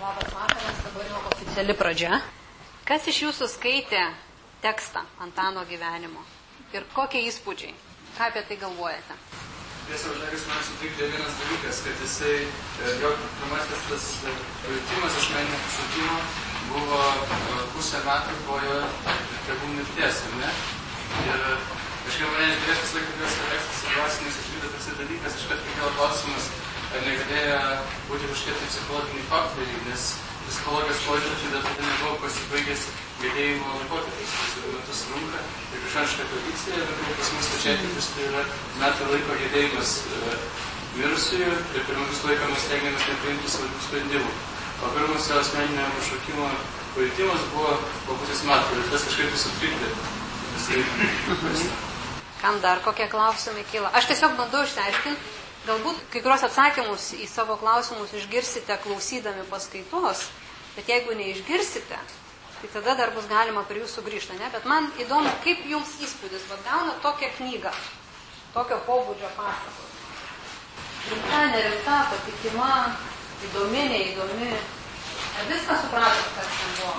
Labas vakaras, dabar jau oficiali pradžia. Kas iš jūsų skaitė tekstą Antano gyvenimo? Ir kokie įspūdžiai? Ką apie tai galvojate? Tiesa, Žagas man sutrikdė vienas dalykas, kad jisai, jo pirmasis tas vertimas asmeninio pašaukimo buvo pusę metų po jo tėvų mirties, ar ne? Ir kažkaip mane interės visą laiką tas tekstas ir dvasinis išvydo tas dalykas, iškart kilo klausimas, ar negalėjo būti kažkokie psichologiniai faktoriai, nes psichologijos požiūrį tai dar tada nebuvo pasibaigęs gedėjimo laikotarpis, kuris metus trunka, tai krikščioniška tradicija, ir pas mus stačiatikius tai yra metų laiko gedėjimas mirusiųjų ir per metus laiką mes stengiamės nepriimti svarbių sprendimų. O pirmas jo asmeninio pašaukimo pajutimas buvo po pusės metų ir tas kažkaip sutrikdė. Kam dar kokie klausimai kyla? Aš tiesiog bandau išsiaiškinti. Galbūt kai kurios atsakymus į savo klausimus išgirsite klausydami paskaitos, bet jeigu neišgirsite, tai tada dar bus galima prie jūsų sugrįžti, ne? Bet man įdomu, kaip jums įspūdis, vad gauna tokią knygą, tokio pobūdžio pasakos. Rimta, nerimta, patikima, įdomi, neįdomi. Ar viską supratot, kas ten buvo?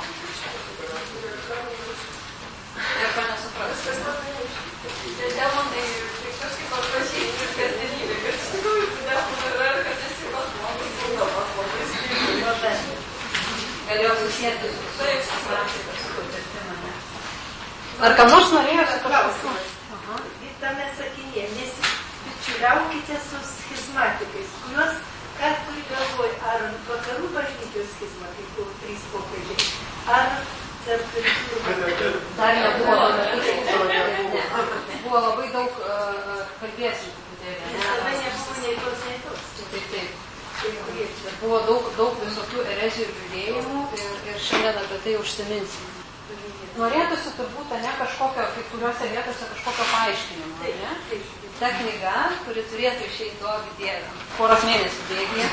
Ir ko nesupratot? Demonai kažkaip atpažįsti kasdienybę, kad iš tikrųjų demonai yra, kad esi žmogus būdamas labai skirtingas. Galėjau susėti su praktika, su patirtimi. Ar kam nors norėjo kažkokiu? Tame sakinyje, nesibičiuliaukite su schizmatikais, kuriuos, ką turi galvoj, ar vakarų bažnyčios schizma, kaip buvo 3 pokalbiai, ar tarp rytų. Dar nebuvo, buvo labai daug kalbėsim. Tada nebuvo nei tos. Taip. Buvo daug visokių erezijų ir judėjimų ir šiandien apie tai užsiminsim. Norėtųsi turbūt, ne, kažkokio, kai kuriuose vietose kažkokio paaiškinimo, ne? Ta knyga, kuri turėtų išeiti duogi Dievę. Poros mėnesių bėgyje.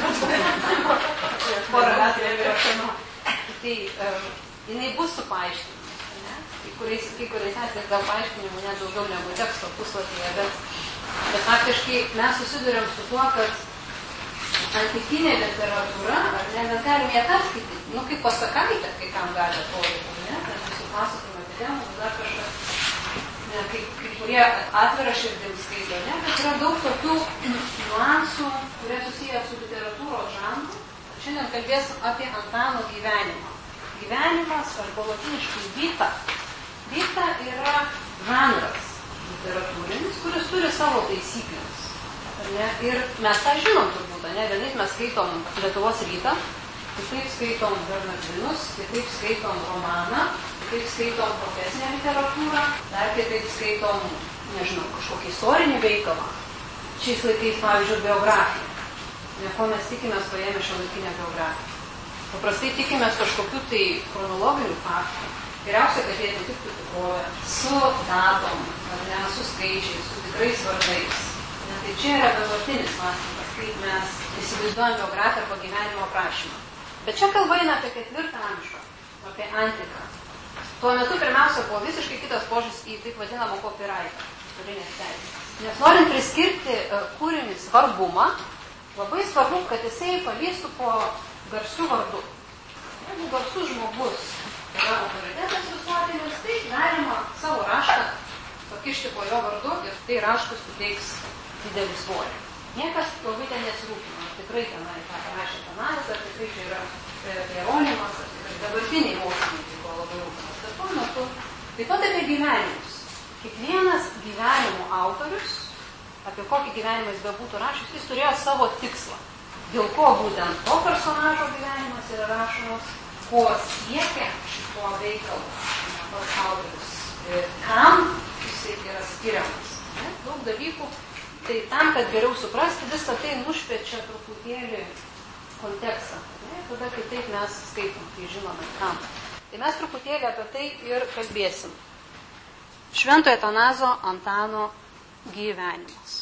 Porą metų jau yra šiandien. Tai jinai bus su paaiškinimu, ne? Kai kuriais atvejais gal paaiškinimų net daugiau negu teksto puslapyje, bet faktiškai mes susiduriam su tuo, kad antikinė literatūra, ar ne, mes galim ją perskaityti, kaip pasakaitę, kai kam gali atrodyti, ne, ten visų pasakojimų apie demonus, dar kažkas, ne, kai kurie atvira širdim skaito, ne, bet yra daug tokių niuansų, kurie susiję su literatūros žanru. Šiandien kalbėsim apie Antano gyvenimą. Gyvenimas, arba latiniškai vita. Vita yra žanras literatūrinis, kuris turi savo taisyklės. Ne? Ir mes tą žinom turbūt, ne? Vienais mes skaitom Lietuvos rytą, kitaip skaitom Bernardinus, kitaip skaitom romaną, kitaip skaitom profesinę literatūrą, dar kitaip skaitom, nežinau, kažkokį istorinį veikalą. Šiais laikais, pavyzdžiui, biografiją. Ne, ko mes tikimės paėmę šiuolaikinę biografiją. Paprastai tikimės kažkokių tai chronologinių faktų. Geriausia, kad jie atitiktų tikrovę su datom, ne, su skaičiais, su tikrais vardais. Tai čia yra dabartinis mąstymas, kaip mes įsivaizduojam biografiją arba gyvenimo aprašymą. Bet čia kalba eina apie 4 amžių, apie antiką. Tuo metu pirmiausia buvo visiškai kitas požiūris į taip vadinamą copyrightą, autorinės teisės. Nes norint priskirti kūrinį svarbumą, labai svarbu, kad jisai paliestų po garsių vardų. Jeigu garsus žmogus yra autoritetas visuotinis, tai galima savo raštą pakišti po jo vardu ir tai raštus suteiks didelį svorį. Niekas labai ten nesirūpino, ar tikrai tenai rašė Tanajas, ar tikrai čia yra Jeronimas, ar tikrai dabartiniai mokslininkai buvo labai rūpinas. Bet tuo metu, taip pat apie gyvenimus. Kiekvienas gyvenimo autorius, apie kokį gyvenimą jis bebūtų rašęs, jis turėjo savo tikslą. Dėl ko būtent to personažo gyvenimas yra rašomas, ko siekia šito veikalo pats autorius, kam jisai yra skiriamas. Daug dalykų. Tai tam, kad geriau suprasti, visą tai nušviečia truputėlį kontekstą. Tada kitaip mes skaitom, tai žinome kam. Tai mes truputėlį apie tai ir kalbėsim. Šventojo Atanazo Antano gyvenimas.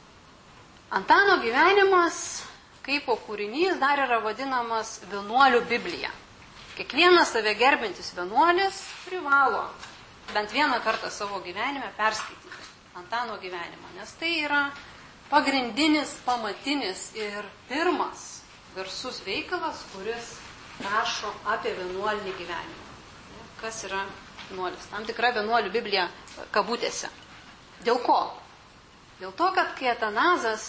Antano gyvenimas, kaip kūrinys, dar yra vadinamas vienuolių Biblija. Kiekvienas save gerbintis vienuolis privalo bent vieną kartą savo gyvenime perskaityti Antano gyvenimą, nes tai yra pagrindinis, pamatinis ir pirmas garsus veikalas, kuris rašo apie vienuolinį gyvenimą. Kas yra vienuolis? Tam tikra vienuolių Biblija kabutėse. Dėl ko? Dėl to, kad kai Atanazas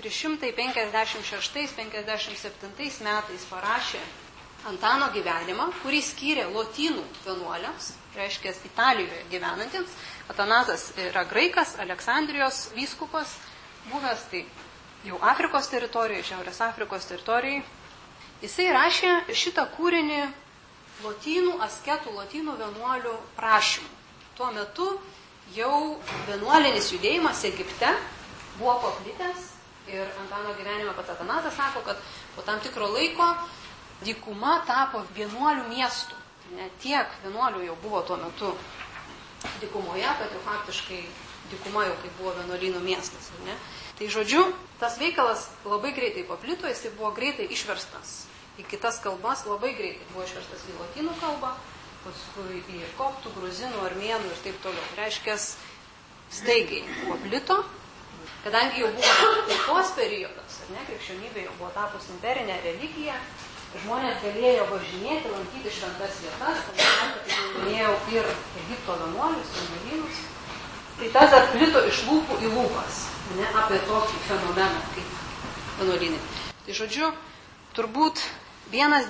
356-57 metais parašė Antano gyvenimą, kurį skyrė lotynų vienuoliams, reiškia Italijoje gyvenantiems. Atanazas yra graikas, Aleksandrijos vyskupas, buvęs tai jau Afrikos teritorijoje, Šiaurės Afrikos teritorijoje. Jisai rašė šitą kūrinį lotynų asketų, lotynų vienuolių prašymų. Tuo metu jau vienuolinis judėjimas Egipte buvo paplitęs ir Antano gyvenime pats Atanazas sako, kad po tam tikro laiko dykuma tapo vienuolių miestų. Ne tiek vienuolių jau buvo tuo metu dykumoje, kad jau faktiškai dykuma jau kaip buvo vienuolynų miestas. Ne? Tai žodžiu, tas veikalas labai greitai paplito, jis buvo greitai išverstas į kitas kalbas, labai greitai buvo išverstas į lotynų kalbą, paskui į koptų, gruzinų, armėnų ir taip toliau. Reiškia, staigiai paplito, kadangi jau buvo taikos periodas, ar ne, krikščionybė jau buvo tapus imperinė religija, žmonės galėjo važinėti, lankyti šventas vietas, kaip jau minėjau, ir Egipto vienuolius, vienuolynus. Tai tas dar plito iš lūpų į lūpas, ne, apie tokį fenomeną kaip vienuolynai. Tai žodžiu, turbūt vienas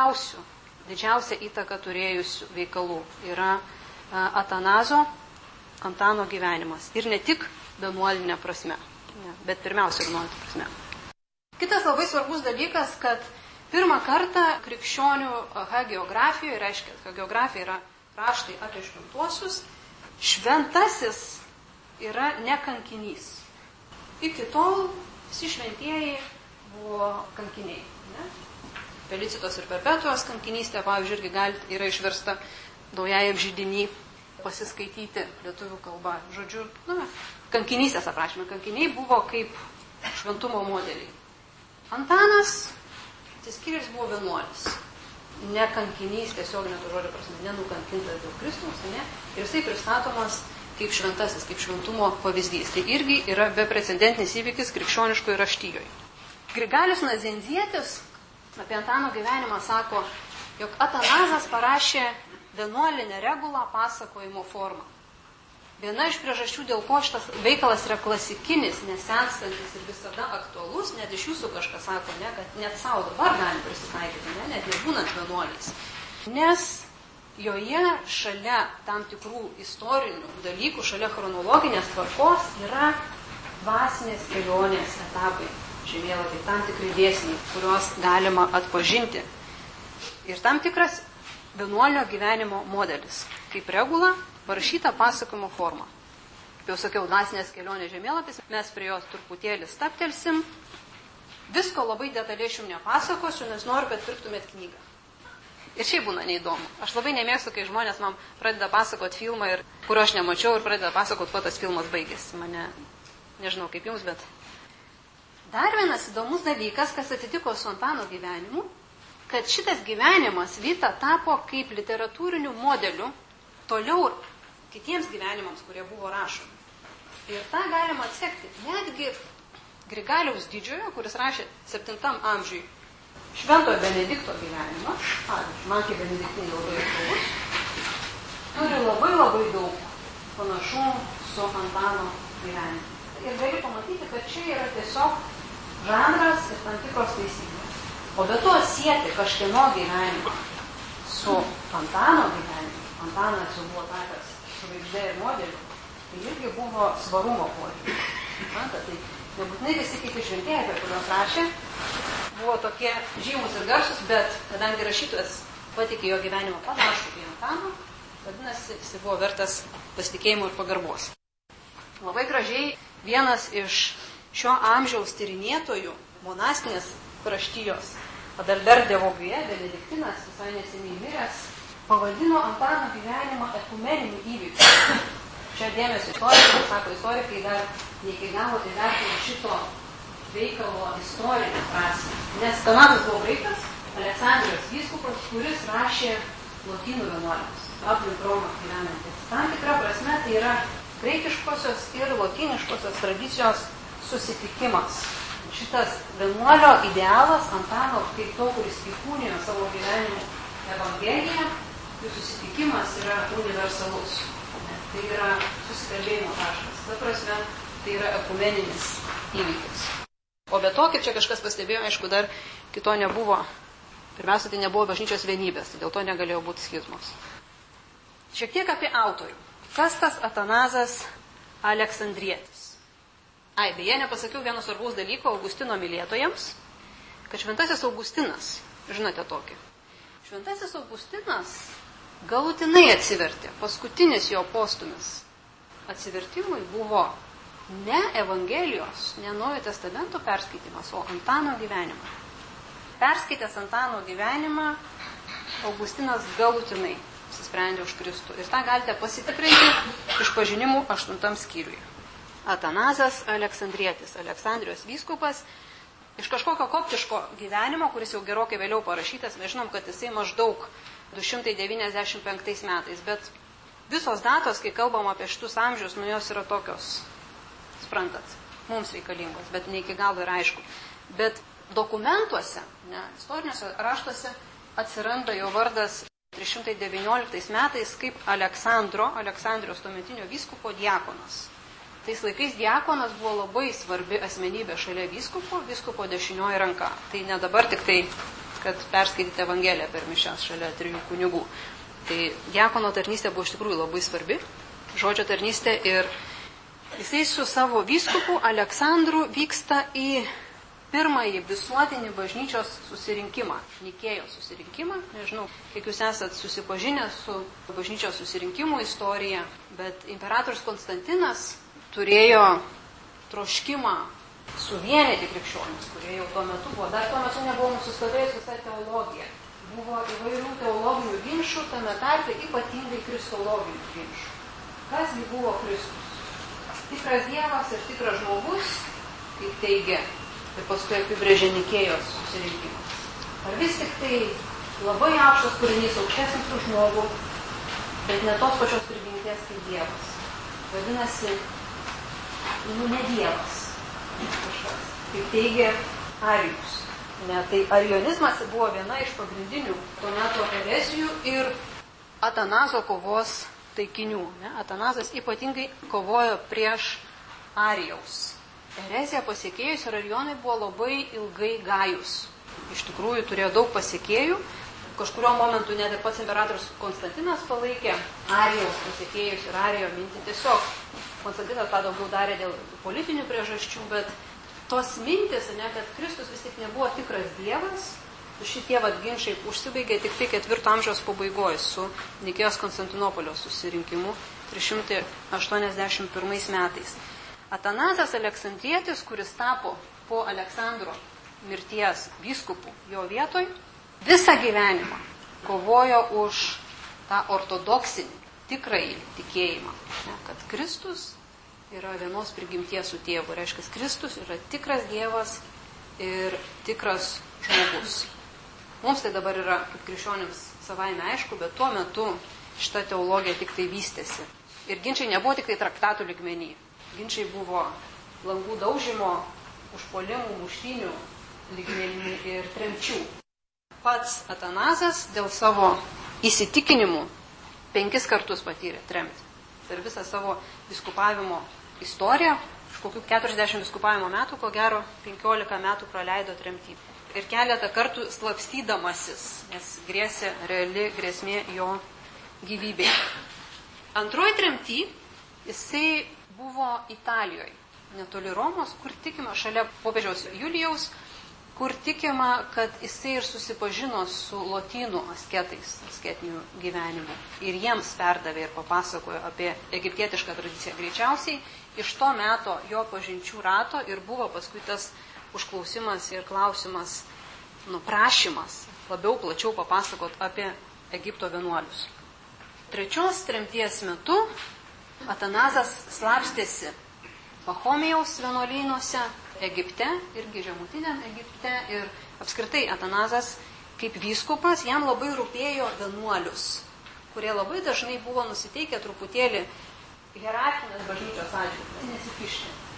didžiausia įtaka turėjusių veikalų yra Atanazo, Antano gyvenimas. Ir ne tik vienuolinė prasme, bet pirmiausia vienuolinė prasme. Kitas labai svarbus dalykas, kad pirmą kartą krikščionių hagiografijoje, reiškia, hagiografija yra raštai apie šventuosius, šventasis yra ne kankinys. Iki tol visi šventieji buvo kankiniai. Ne? Felicitos ir Perpetuos kankinystė, pavyzdžiui, irgi yra išversta Naujajam židiny pasiskaityti lietuvių kalba. Žodžiu, kankinystės aprašymai. Kankiniai buvo kaip šventumo modeliai. Antanas atsiskyręs buvo vienuolis. Ne kankinys, tiesiog ne to žodžio prasme, nenukankintas dėl Kristaus, ne? Ir jisai pristatomas kaip šventasis, kaip šventumo pavyzdys. Tai irgi yra beprecedentinis įvykis krikščioniškoje raštijoje. Grigalius Nazenzietis apie Antano gyvenimą sako, jog Atanazas parašė vienuolinę regulą pasakojimo formą. Viena iš priežasčių, dėl ko šitas veikalas yra klasikinis, nesenstantis ir visada aktualus, net iš jūsų kažkas sako, ne, kad net savo dabar gali prisitaikyti, ne, net nebūnant vienuoliais. Nes joje šalia tam tikrų istorinių dalykų, šalia chronologinės tvarkos yra dvasinės kelionės etapai, žemėlapiai, tam tikri dėsniai, kuriuos galima atpažinti. Ir tam tikras vienuolinio gyvenimo modelis, kaip regula, parašyta pasakojimo forma. Kaip jau sakiau, dvasinės kelionės žemėlapis, mes prie jos truputėlį staptelsim. Visko labai detaliai aš jums nepasakosiu, nes noriu, kad pirktumėt knygą. Ir šiaip būna neįdomu. Aš labai nemėgstu, kai žmonės man pradeda pasakoti filmą, kurio aš nemačiau, ir pradeda pasakoti, kuo tas filmas baigėsi. Mane, nežinau kaip jums, bet... Dar vienas įdomus dalykas, kas atsitiko su Antano gyvenimu, kad šitas gyvenimas Vita tapo kaip literatūriniu modeliu toliau kitiems gyvenimams, kurie buvo rašomi. Ir tą galima atsekti. Netgi Grigaliaus Didžiojo, kuris rašė 7 amžiui Šventojo Benedikto gyvenimą, man kaip benediktinį labai aktualus, turi labai daug panašumų su Antano gyvenimu. Ir gali pamatyti, kad čia yra tiesiog žanras ir tam tikros taisyklės. O be to sieti kažkieno gyvenimą su Antano gyvenimu, Antanas jau buvo tapęs žvaigždė ir modeliu, tai irgi buvo svarumo požiūris. Tai nebūtinai visi kiti šventieji, apie kuriuos rašė, buvo tokie žymus ir garsus, bet kadangi rašytojas patikė jo gyvenimą panašų į Antano, vadinasi, jis buvo vertas pasitikėjimo ir pagarbos. Labai gražiai vienas iš šio amžiaus tyrinėtojų, monastinės raštijos, Adalbert Vogüé, benediktinas, visai neseniai miręs, pavadino Antano gyvenimą ekumeniniu įvykiu. Čia dėmesio istorikai, sako istorikai, dar ne iki galo įvertino šito veikalo istorinę prasmę. Nes Atanatas buvo graikas, Aleksandrijos vyskupas, kuris rašė lotynų vienuoliams, aplink Romą gyvenantis. Tam tikra prasme tai yra graikiškosios ir lotyniškosios tradicijos susitikimas. šitas vienuolio idealas Antano kaip to, kuris įkūnijo savo gyvenimo Evangeliją, jų susitikimas yra universalus. Tai yra susikalbėjimo taškas. Ta prasme, tai yra ekumeninis įvykis. O be to, kaip čia kažkas pastebėjo, aišku, dar kito nebuvo. Pirmiausia, tai nebuvo bažnyčios vienybės, tai dėl to negalėjo būti schizmos. Šiek tiek apie autorių. Kas tas Atanazas Aleksandrietis? Beje, nepasakiau vieno svarbaus dalyko Augustino mylėtojams, kad šventasis Augustinas, žinote tokį, šventasis Augustinas galutinai atsivertė. Paskutinis jo postumis atsivertimui buvo ne Evangelijos, ne Naujojo testamento perskaitimas, o Antano gyvenimą. Perskaitęs Antano gyvenimą, Augustinas galutinai apsisprendė už Kristų. Ir tą galite pasitikrinti Išpažinimų 8 skyriuje. Atanazas Aleksandrietis, Aleksandrijos vyskupas, iš kažkokio koptiško gyvenimo, kuris jau gerokai vėliau parašytas, mes žinom, kad jisai maždaug 295 metais, bet visos datos, kai kalbam apie šitus amžius, jos yra tokios, suprantat, mums reikalingos, bet ne iki galo yra aišku. Bet dokumentuose, istoriniuose raštuose atsiranda jo vardas 319 metais kaip Aleksandrijos tuometinio vyskupo diakonas. Tais laikais diakonas buvo labai svarbi asmenybė šalia vyskupo dešinioji ranka. Tai ne dabar tik tai, kad perskaityti Evangeliją per mišias šalia 3 kunigų. Tai diakono tarnystė buvo iš tikrųjų labai svarbi, žodžio tarnystė, ir jisai su savo vyskupu Aleksandru vyksta į pirmąjį visuotinį bažnyčios susirinkimą, Nikėjos susirinkimą. Nežinau, kiek jūs esat susipažinę su bažnyčios susirinkimų istorija, bet imperatorius Konstantinas turėjo troškimą suvienyti krikščionis, kurie jau tuo metu buvo. Dar tuo metu nebuvo nusistovėjus visa teologija. Buvo įvairių teologinių ginčų, tame tarpe ypatingai kristologinių ginčų. Kasgi buvo Kristus? Tikras Dievas ir tikras žmogus, kaip teigia, ir paskui apibrėžė Nikėjos susirinkimas. Ar vis tik tai labai aukštas kūrinys, aukštesnis už žmogų, bet ne tos pačios prigimties kaip Dievas. Vadinasi, ne Dievas. Kažkas. Kaip teigia Arijus. Tai arionizmas buvo viena iš pagrindinių to meto erezijų ir Atanazo kovos taikinių. Atanazas ypatingai kovojo prieš Arijaus ereziją pasiekėjus, ir arijonai buvo labai ilgai gajus. Iš tikrųjų turėjo daug pasiekėjų. Kažkurio momentu net ir pats imperatorius Konstantinas palaikė Arijaus pasiekėjus ir Arijo mintį. Tiesiog Konstantinas tą daugiau darė dėl politinių priežasčių, bet tos mintis, kad Kristus vis tik nebuvo tikras Dievas, šitie ginčiai užsibaigė tik tai 4 amžiaus pabaigoje su Nikėjos Konstantinopolio susirinkimu 381 metais. Atanazas Aleksandrietis, kuris tapo po Aleksandro mirties vyskupu jo vietoj, visą gyvenimą kovojo už tą ortodoksinį, tikrąjį tikėjimą, kad Kristus yra vienos prigimties su tėvu. Reiškia, Kristus yra tikras Dievas ir tikras žmogus. Mums tai dabar yra, kaip krikščionims, savaime aišku, bet tuo metu šita teologija tik tai vystėsi. Ir ginčiai nebuvo tik tai traktatų lygmenį. Ginčiai buvo langų daužymo, užpuolimų, muštynių lygmenį ir tremčių. Pats Atanazas dėl savo įsitikinimų 5 kartus patyrė tremtį. Per visą savo viskupavimo istoriją, iš kokių 40 viskupavimo metų, ko gero 15 metų praleido tremtį. Ir keletą kartų slapstydamasis, nes grėsė reali grėsmė jo gyvybei. Antroji tremtį jisai buvo Italijoje, netoli Romos, kur tikima, šalia popiežiaus Julijaus, kur tikima, kad jisai ir susipažino su lotynų asketais, asketiniu gyvenimu. Ir jiems perdavė ir papasakojo apie egiptietišką tradiciją. Greičiausiai iš to meto jo pažinčių rato ir buvo paskui tas užklausimas ir klausimas, prašymas labiau plačiau papasakot apie Egipto vienuolius. Trečios tremties metu Atanazas slapstėsi Pachomijaus vienuolynuose Egipte, irgi žemutiniam Egipte, ir apskritai Atanazas kaip vyskupas, jam labai rūpėjo vienuolius, kurie labai dažnai buvo nusiteikę truputėlį hierarchinės bažnyčios atžvilgiu, nesikišti.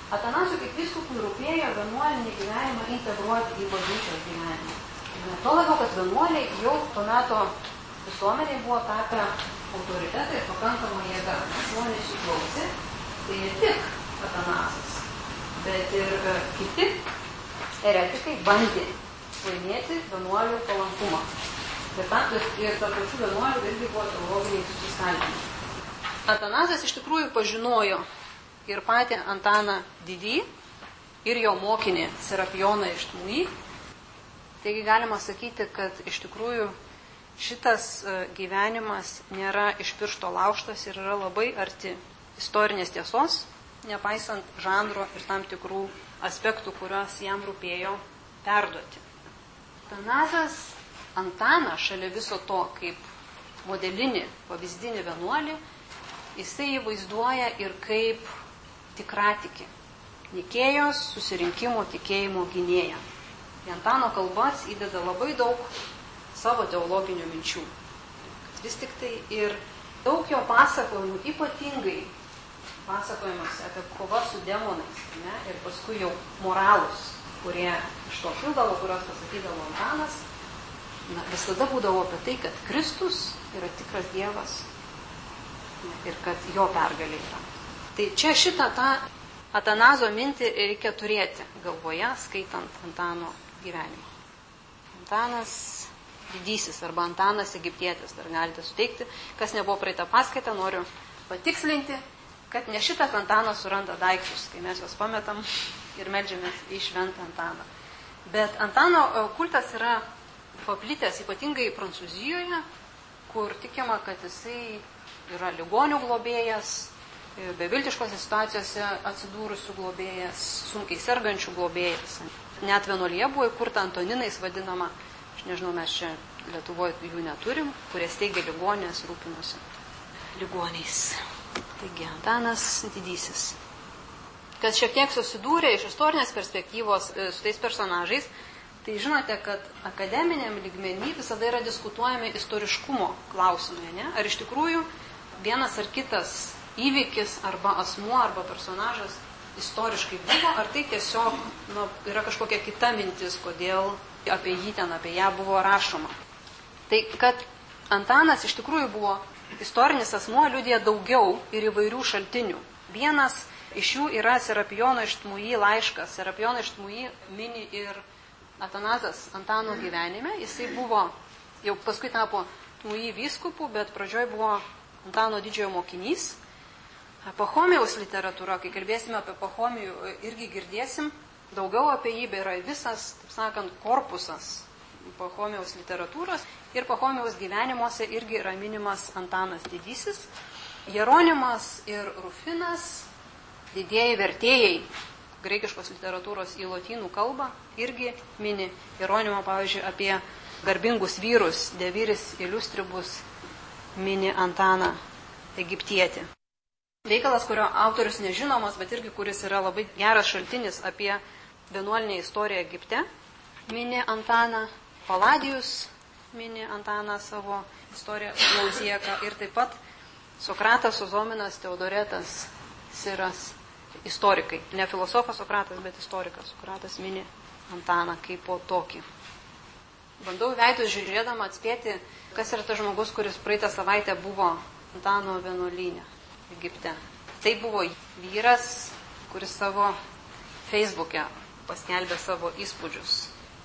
Atanazui kaip vyskupui rūpėjo vienuolinį gyvenimą integruoti į bažnyčios gyvenimą. Tuo labiau, kad vienuoliai jau tuo metu visuomeniai buvo tapę autoritetai ir pakankama jėga. Žmonės jų klausė, tai ne tik Atanazas, bet ir kiti eretikai bandė laimėti vienuolių palankumą. Ir tarp pačių vienuolių irgi buvo teologiniai susiskaldymai. Atanazas iš tikrųjų pažinojo ir patį Antaną Didįjį, ir jo mokinį Serapijoną iš Tmui. Taigi galima sakyti, kad iš tikrųjų šitas gyvenimas nėra iš piršto laužtas ir yra labai arti istorinės tiesos, nepaisant žanro ir tam tikrų aspektų, kuriuos jam rūpėjo perduoti. Atanazas Antaną šalia viso to kaip modelinį, pavyzdinį vienuolį, jisai jį vaizduoja ir kaip tikratikį, Nikėjos susirinkimo tikėjimo gynėją. Į Antano kalbas įdeda labai daug savo teologinių minčių. Vis tik tai ir daug jo pasakojimų, ypatingai pasakojimas apie kovą su demonais, ne? Ir paskui jau moralus, kurie iš to kildavo, kurios pasakydavo Antanas, visada būdavo apie tai, kad Kristus yra tikras Dievas ir kad jo pergalė yra. Tai čia šitą tą Atanazo mintį reikia turėti galvoje, skaitant Antano gyvenimą. Antanas Didysis arba Antanas Egiptietis, dar galite suteikti. Kas nebuvo praeitą paskaitą, noriu patikslinti, kad ne šitas Antanas suranda daiktus, kai mes juos pametam ir meldžiamės į šventą Antaną. Bet Antano kultas yra paplitęs ypatingai Prancūzijoje, kur tikima, kad jisai yra ligonių globėjas, beviltiškose situacijose atsidūrusių globėjas, sunkiai sergančių globėjas. Net vienuolija buvo įkurta Antoninais vadinama, aš nežinau, mes čia Lietuvoje jų neturim, kurie steigia ligonės, rūpinosi ligoniais. Taigi, Antanas Didysis. Kas šiek tiek susidūrė iš istorinės perspektyvos su tais personažais, tai žinote, kad akademiniam lygmenį visada yra diskutuojami istoriškumo klausimai, ne? Ar iš tikrųjų vienas ar kitas įvykis arba asmuo arba personažas istoriškai buvo, ar tai tiesiog yra kažkokia kita mintis, kodėl apie jį ten, apie ją buvo rašoma. Tai kad Antanas iš tikrųjų buvo istorinis asmuo, liudija daugiau ir įvairių šaltinių. Vienas iš jų yra Serapijono iš Tmui laiškas. Serapijono iš Tmui mini ir Atanazas Antano gyvenime. Jisai buvo, jau paskui tapo Tmui vyskupu, bet pradžioj buvo Antano didžiojo mokinys. Pachomijaus literatūra, kai kalbėsime apie Pachomijų, irgi girdėsim daugiau apie jį, yra visas, taip sakant, korpusas Pachomijaus literatūros. Ir Pachomijaus gyvenimuose irgi yra minimas Antanas Didysis. Jeronimas ir Rufinas, didieji vertėjai graikiškos literatūros į lotynų kalbą, irgi mini Jeronimo, pavyzdžiui, apie garbingus vyrus, De viris illustribus, mini Antaną Egiptietį. Veikalas, kurio autorius nežinomas, bet irgi kuris yra labai geras šaltinis apie vienuolinę istoriją Egipte, mini Antaną. Paladijus mini Antaną savo istoriją Lauzieką ir taip pat Sokratas, Ozominas, Teodoretas, Siras, istorikai. Ne filosofas Sokratas, bet istorikas. Sokratas mini Antaną kaip po tokį. Bandau veidus žiūrėdama atspėti, kas yra tas žmogus, kuris praeitą savaitę buvo Antano vienuolyne Egipte. Tai buvo vyras, kuris savo Facebook'e paskelbė savo įspūdžius.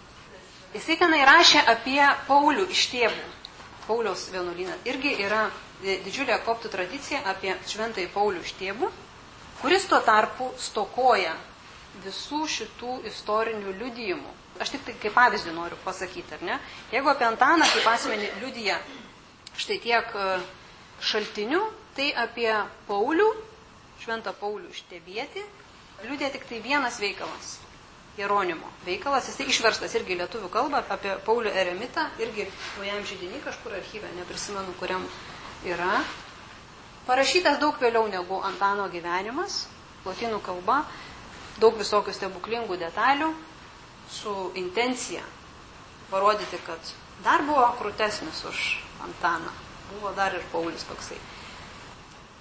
Jisai tenai rašė apie Paulių iš Tėvų. Pauliaus vienuolyną. Irgi yra didžiulė koptų tradicija apie šventąjį Paulių iš Tėvų, kuris tuo tarpu stokoja visų šitų istorinių liudijimų. Aš tik tai kaip pavyzdį noriu pasakyti, ar ne? Jeigu apie Antaną kaip asmenį liudija štai tiek šaltinių, tai apie Paulių, šventą Paulių iš Tėvietį, liudija tik tai vienas veikalas. Jeronimo veikalas, jisai išverstas irgi lietuvių kalbą apie Paulių eremitą, irgi naujam židinį kažkur archyve, neprisimenu, kuriam yra. Parašytas daug vėliau negu Antano gyvenimas, lotynų kalba, daug visokių stebuklingų detalių, su intencija parodyti, kad dar buvo krūtesnis už Antaną. Buvo dar ir Paulius toksai.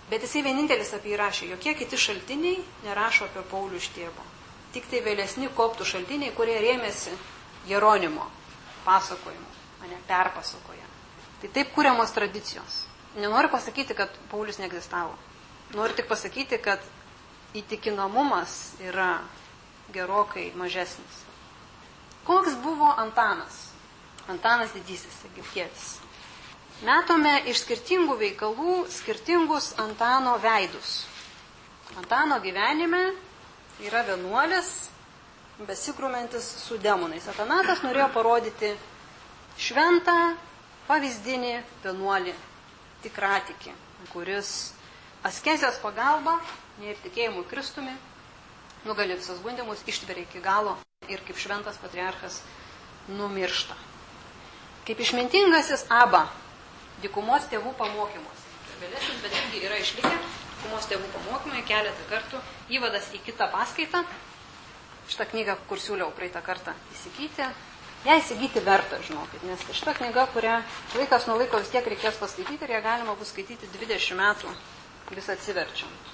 Bet jisai vienintelis apie jį rašė. Jokie kiti šaltiniai nerašo apie Paulių iš tėvo. Tik tai vėlesni koptų šaltiniai, kurie rėmėsi Jeronimo pasakojimu, o ne perpasakoja. Tai taip kuriamos tradicijos. Nenoriu pasakyti, kad Paulius neegzistavo. Noriu tik pasakyti, kad įtikinamumas yra gerokai mažesnis. Koks buvo Antanas? Antanas didysis, egiptietis. Matome iš skirtingų veikalų skirtingus Antano veidus. Antano gyvenime yra vienuolis, besikrumentis su demonais. Atanatas norėjo parodyti šventą, pavyzdinį vienuolį, tikratikį, kuris askezės pagalba ir tikėjimu Kristumi nugali visus gundymus, ištveria iki galo ir kaip šventas patriarchas numiršta. Kaip išmintingasis Aba, dykumos tėvų pamokymuose. Vėlesnis, bet irgi yra išlikę dykumos tėvų pamokymai keletą kartų. Įvadas į kitą paskaitą. Šitą knygą, kur siūliau praeitą kartą įsigyti. Ją įsigyti verta, žinokit, nes šitą knygą, kurią laikas nuo laiko vis tiek reikės paskaityti ir ją galima bus skaityti 20 metų vis atsiverčiant.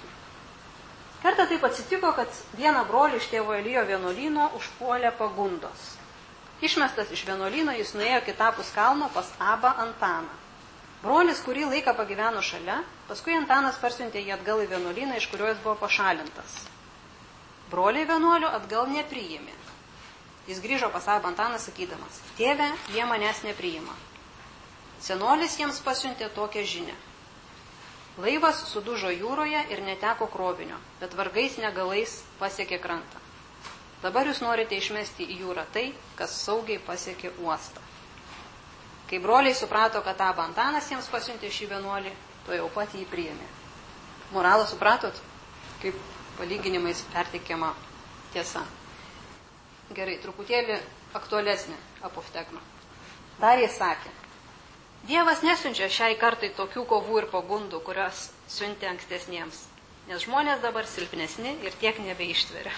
Kartą taip atsitiko, kad vieną brolį iš tėvo Elijo vienuolyno užpuolė pagundos. Išmestas iš vienuolyno, jis nuėjo kitapus kalno pas Abą Antaną. Brolis kurį laiką pagyveno šalia, paskui Antanas parsiuntė jį atgal į vienuolyną, iš kurio jis buvo pašalintas. Broliai vienuolių atgal nepriėmė. Jis grįžo pas Abą Antaną sakydamas: tėve, jie manęs nepriima. Senolis jiems pasiuntė tokią žinią. Laivas sudužo jūroje ir neteko krovinio, bet vargais negalais pasiekė krantą. Dabar jūs norite išmesti į jūrą tai, kas saugiai pasiekė uostą. Kai broliai suprato, kad Abą Antanas jiems pasiuntė šį vienuolį, to jau pat jį priėmė. Moralą supratot, kaip palyginimais perteikiama tiesa. Gerai, truputėlį aktualesnė apoftegma. Dar jis sakė: Dievas nesiunčia šiai kartai tokių kovų ir pagundų, kurios siuntė ankstesniems, nes žmonės dabar silpnesni ir tiek nebeištveria.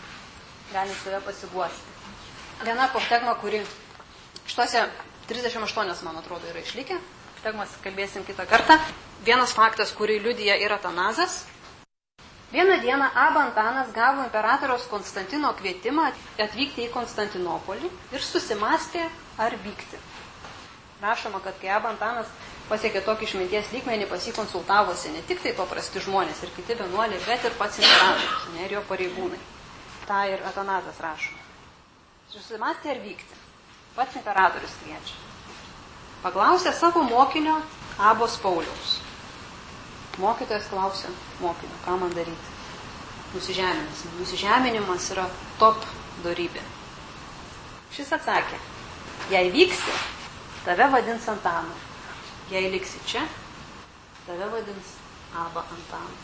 Galim save pasiguosti. Viena apoftegma, kuri šituose 38, man atrodo, yra išlikę. Apoftegmas kalbėsim kitą kartą. Vienas faktas, kurį liudija yra Atanazas. Vieną dieną Abą Antanas gavo imperatoriaus Konstantino kvietimą atvykti į Konstantinopolį ir susimastė, ar vykti. Rašoma, kad kai Abą Antanas pasiekė tokį išminties lygmenį, pas jį konsultavosi ne tik tai paprasti žmonės ir kiti vienuoliai, bet ir pats imperatorius, ne, ir jo pareigūnai. Ta ir Atanazas rašo. Susimastė, ar vykti. Pats imperatorius kviečia. Paklausė savo mokinio Abos Pauliaus. Mokytojas klausė mokinio, ką man daryti. Nusižeminimas. Nusižeminimas yra top dorybė. Šis atsakė: jei vyksi, tave vadins Antanu. Jei liksi čia, tave vadins Abą Antanu.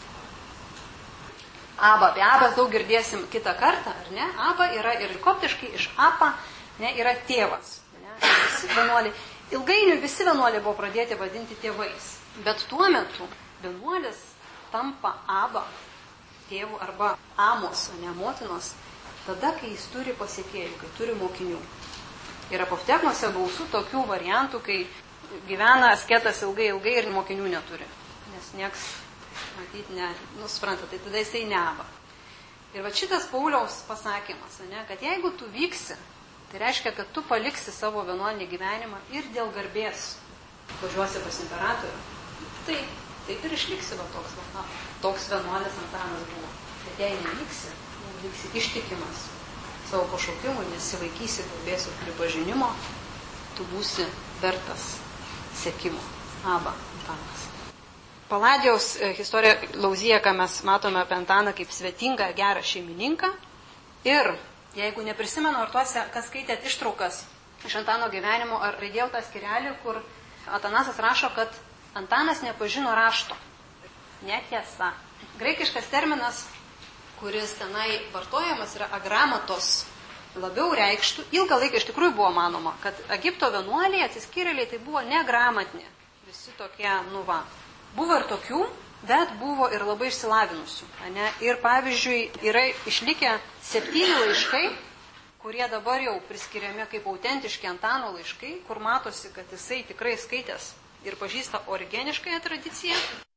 Abą, apie Abas daug girdėsim kitą kartą, ar ne? Abą yra ir koptiškai iš Apa, ne, yra tėvas. Ne? Visi vienuoliai, ilgainiui visi vienuoliai buvo pradėti vadinti tėvais. Bet tuo metu vienuolis tampa Abą tėvų arba Amos, ne motinos, tada, kai jis turi pasiekėjų, kai turi mokinių. Ir apoftegmose gausu tokių variantų, kai gyvena asketas ilgai ir mokinių neturi. Nes nieks, matyt, supranta, tai tada jisai ne Abą. Ir va šitas Pauliaus pasakymas, ne, kad jeigu tu vyksi, tai reiškia, kad tu paliksi savo vienuolinį gyvenimą ir dėl garbės važiuosi pas imperatorių. Tai taip ir išliksi va toks vienuolis Antanas buvo. Bet jei nevyksi, vyksi ištikimas savo pašaukimui, nesivaikysi garbės ir pripažinimo, tu būsi vertas sekimo. Abą Antanas. Paladijaus istorija Lauzija, ką mes matome apie Antaną kaip svetingą, gerą šeimininką. Ir jeigu neprisimenu, ar tuose, kas skaitėt ištraukas iš Antano gyvenimo, ar raidėjau tą skirelį, kur Atanasas rašo, kad Antanas nepažino rašto. Netiesa. Graikiškas terminas, kuris tenai vartojamas, yra agramatos. Labiau reikštų, ilgą laiką iš tikrųjų buvo manoma, kad Egipto vienuoliai, atsiskyrėliai, tai buvo negramatni. Visi tokie, Buvo ir tokių, bet buvo ir labai išsilavinusių. Ne? Ir pavyzdžiui, yra išlikę 7 laiškai, kurie dabar jau priskiriami kaip autentiški Antano laiškai, kur matosi, kad jisai tikrai skaitęs ir pažįsta origeniškąją tradiciją.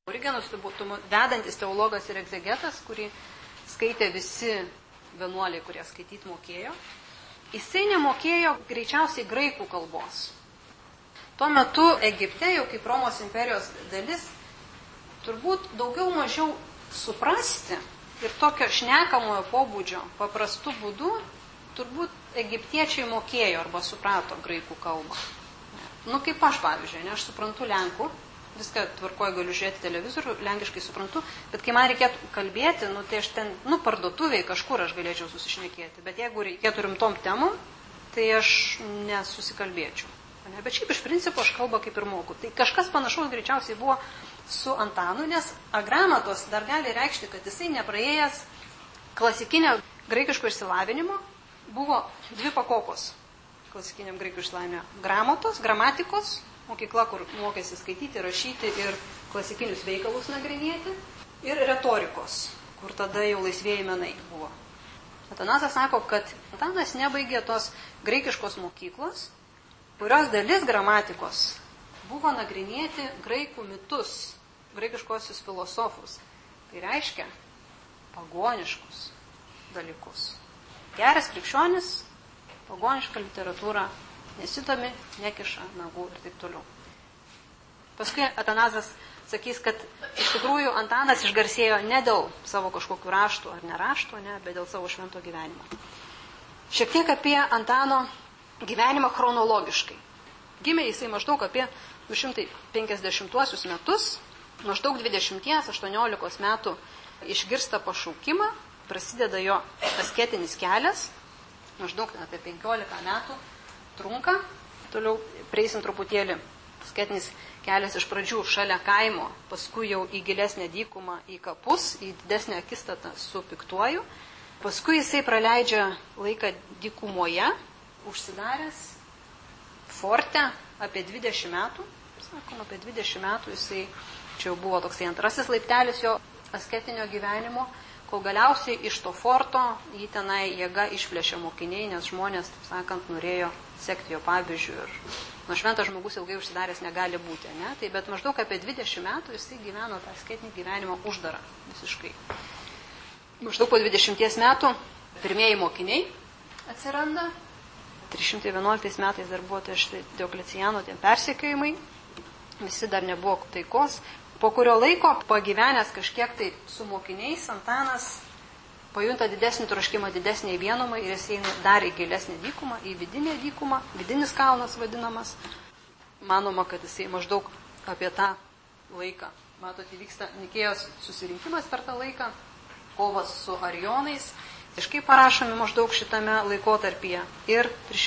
Origenas vedantis teologas ir egzegetas, kurį skaitė visi vienuoliai, kurie skaityti mokėjo. Jisai nemokėjo greičiausiai graikų kalbos. Tuo metu Egipte, jau kaip Romos imperijos dalis, turbūt daugiau mažiau suprasti ir tokio šnekamojo pobūdžio paprastų būdų, turbūt egiptiečiai mokėjo arba suprato graikų kalbą. Kaip aš, pavyzdžiui, aš suprantu lenkų, viską tvarkoju, galiu žiūrėti televizorių, lenkiškai suprantu, bet kai man reikėtų kalbėti, tai aš ten, parduotuviai kažkur aš galėčiau susišnekėti, bet jeigu reikėtų rimtom temom, tai aš nesusikalbėčiau. Bet šiaip iš principo aš kalbą kaip ir moku. Tai kažkas panašaus greičiausiai buvo su Antanu, nes agramatos dar gali reikšti, kad jisai nepraėjęs klasikinio graikiško išsilavinimo, buvo 2 pakopos klasikiniam graikų išsilavinimo. Gramatikos, mokykla, kur mokėsi skaityti, rašyti ir klasikinius veikalus nagrinėti, ir retorikos, kur tada jau laisvieji menai buvo. Atanasas sako, kad Antanas nebaigė tos graikiškos mokyklos, kurios dalis gramatikos buvo nagrinėti graikų mitus, graikiškosius filosofus. Tai reiškia pagoniškus dalykus. Geras krikščionis, pagonišką literatūrą nesidomi, nekiša nagų ir taip toliau. Paskui Atanasas sakys, kad iš tikrųjų Antanas išgarsėjo ne dėl savo kažkokių raštų ar neraštų, bet dėl savo švento gyvenimo. Šiek tiek apie Antano gyvenimą chronologiškai. Gimė jisai maždaug apie 250 metus, maždaug 20-18 metų išgirsta pašaukimą, prasideda jo asketinis kelias, maždaug apie 15 metų trunka. Toliau prieisim truputėlį. Asketinis kelias iš pradžių šalia kaimo, paskui jau į gilesnę dykumą, į kapus, į didesnę akistatą su piktuoju. Paskui jisai praleidžia laiką dykumoje, užsidaręs forte apie 20 metų. Sakom, apie 20 metų jisai, čia jau buvo toksai antrasis laiptelis jo asketinio gyvenimo, kol galiausiai iš to forto jį tenai jėga išplėšė mokiniai, nes žmonės, taip sakant, norėjo sekti jo pavyzdžių ir šventas žmogus ilgai užsidaręs negali būti, ne? Tai bet maždaug apie 20 metų jisai gyveno tą asketinį gyvenimą uždarą visiškai. Maždaug po 20 metų pirmieji mokiniai atsiranda. 311 metais dar buvo Diokleciano tie persekiojimai, visi dar nebuvo taikos. Po kurio laiko, pagyvenęs kažkiek tai su mokiniais, Antanas pajunta didesnį troškimą, didesnį vienumą ir jis eina dar į gilesnį dykumą, į vidinę dykumą, vidinis kalnas vadinamas. Manoma, kad jisai maždaug apie tą laiką. Matote, vyksta Nikėjos susirinkimas per tą laiką, kovas su arijonais. Iškai parašomi maždaug šitame laikotarpyje. Ir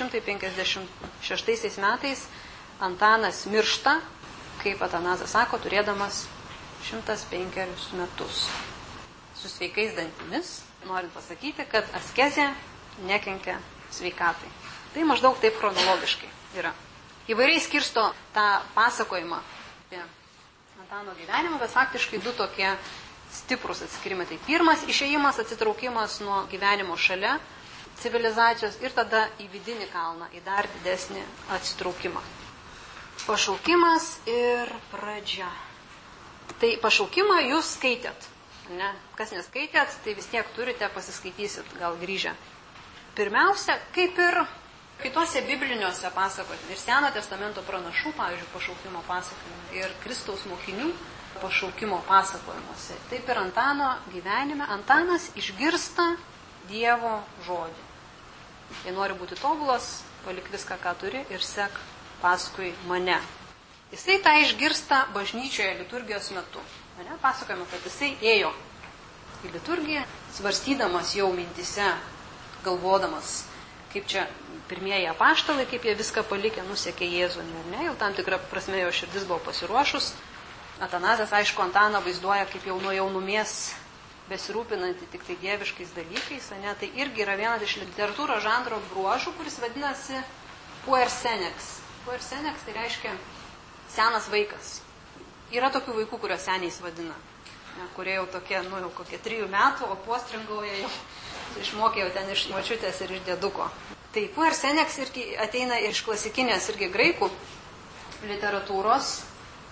356 metais Antanas miršta, kaip Atanazas sako, turėdamas 105 metus. Su sveikais dantimis, norint pasakyti, kad askezė nekenkia sveikatai. Tai maždaug taip chronologiškai yra. Įvairiai skirsto tą pasakojimą apie Antano gyvenimą, bet faktiškai 2 tokie stiprus atsiskirimai. Tai pirmas išėjimas, atsitraukimas nuo gyvenimo šalia civilizacijos ir tada į vidinį kalną, į dar didesnį atsitraukimą. Pašaukimas ir pradžia. Tai pašaukimą jūs skaitėt. Ne? Kas neskaitėt, tai vis tiek turite, pasiskaitysit, gal grįžę. Pirmiausia, kaip ir kitose bibliniuose pasakojimai, ir Seno testamento pranašų, pavyzdžiui, pašaukimo pasakojimai, ir Kristaus mokinių pašaukimo pasakojimuose. Taip ir Antano gyvenime. Antanas išgirsta Dievo žodį. Jei nori būti tobulas, palik viską, ką turi ir sek paskui mane. Jisai tą išgirsta bažnyčioje liturgijos metu. Pasakojame, kad jisai ėjo į liturgiją, svarstydamas jau mintise, galvodamas, kaip čia pirmieji apaštalai, kaip jie viską palikę, nusekė Jėzų, ne? Jau tam tikrą prasme jo širdis buvo pasiruošus. Atanazas, aišku, Antaną vaizduoja kaip jau nuo jaunumės besirūpinantį tik tai dieviškais dalykais, ne? Tai irgi yra vienas iš literatūros žanro bruožų, kuris vadinasi puer senex. Puer senex tai reiškia senas vaikas. Yra tokių vaikų, kurios seniais vadina, ne? Kurie jau tokie, jau kokie 3 metų, o postringauja jau išmokė jau ten iš močiutės ir iš dėduko. Tai puer senex irgi ateina iš klasikinės irgi graikų literatūros.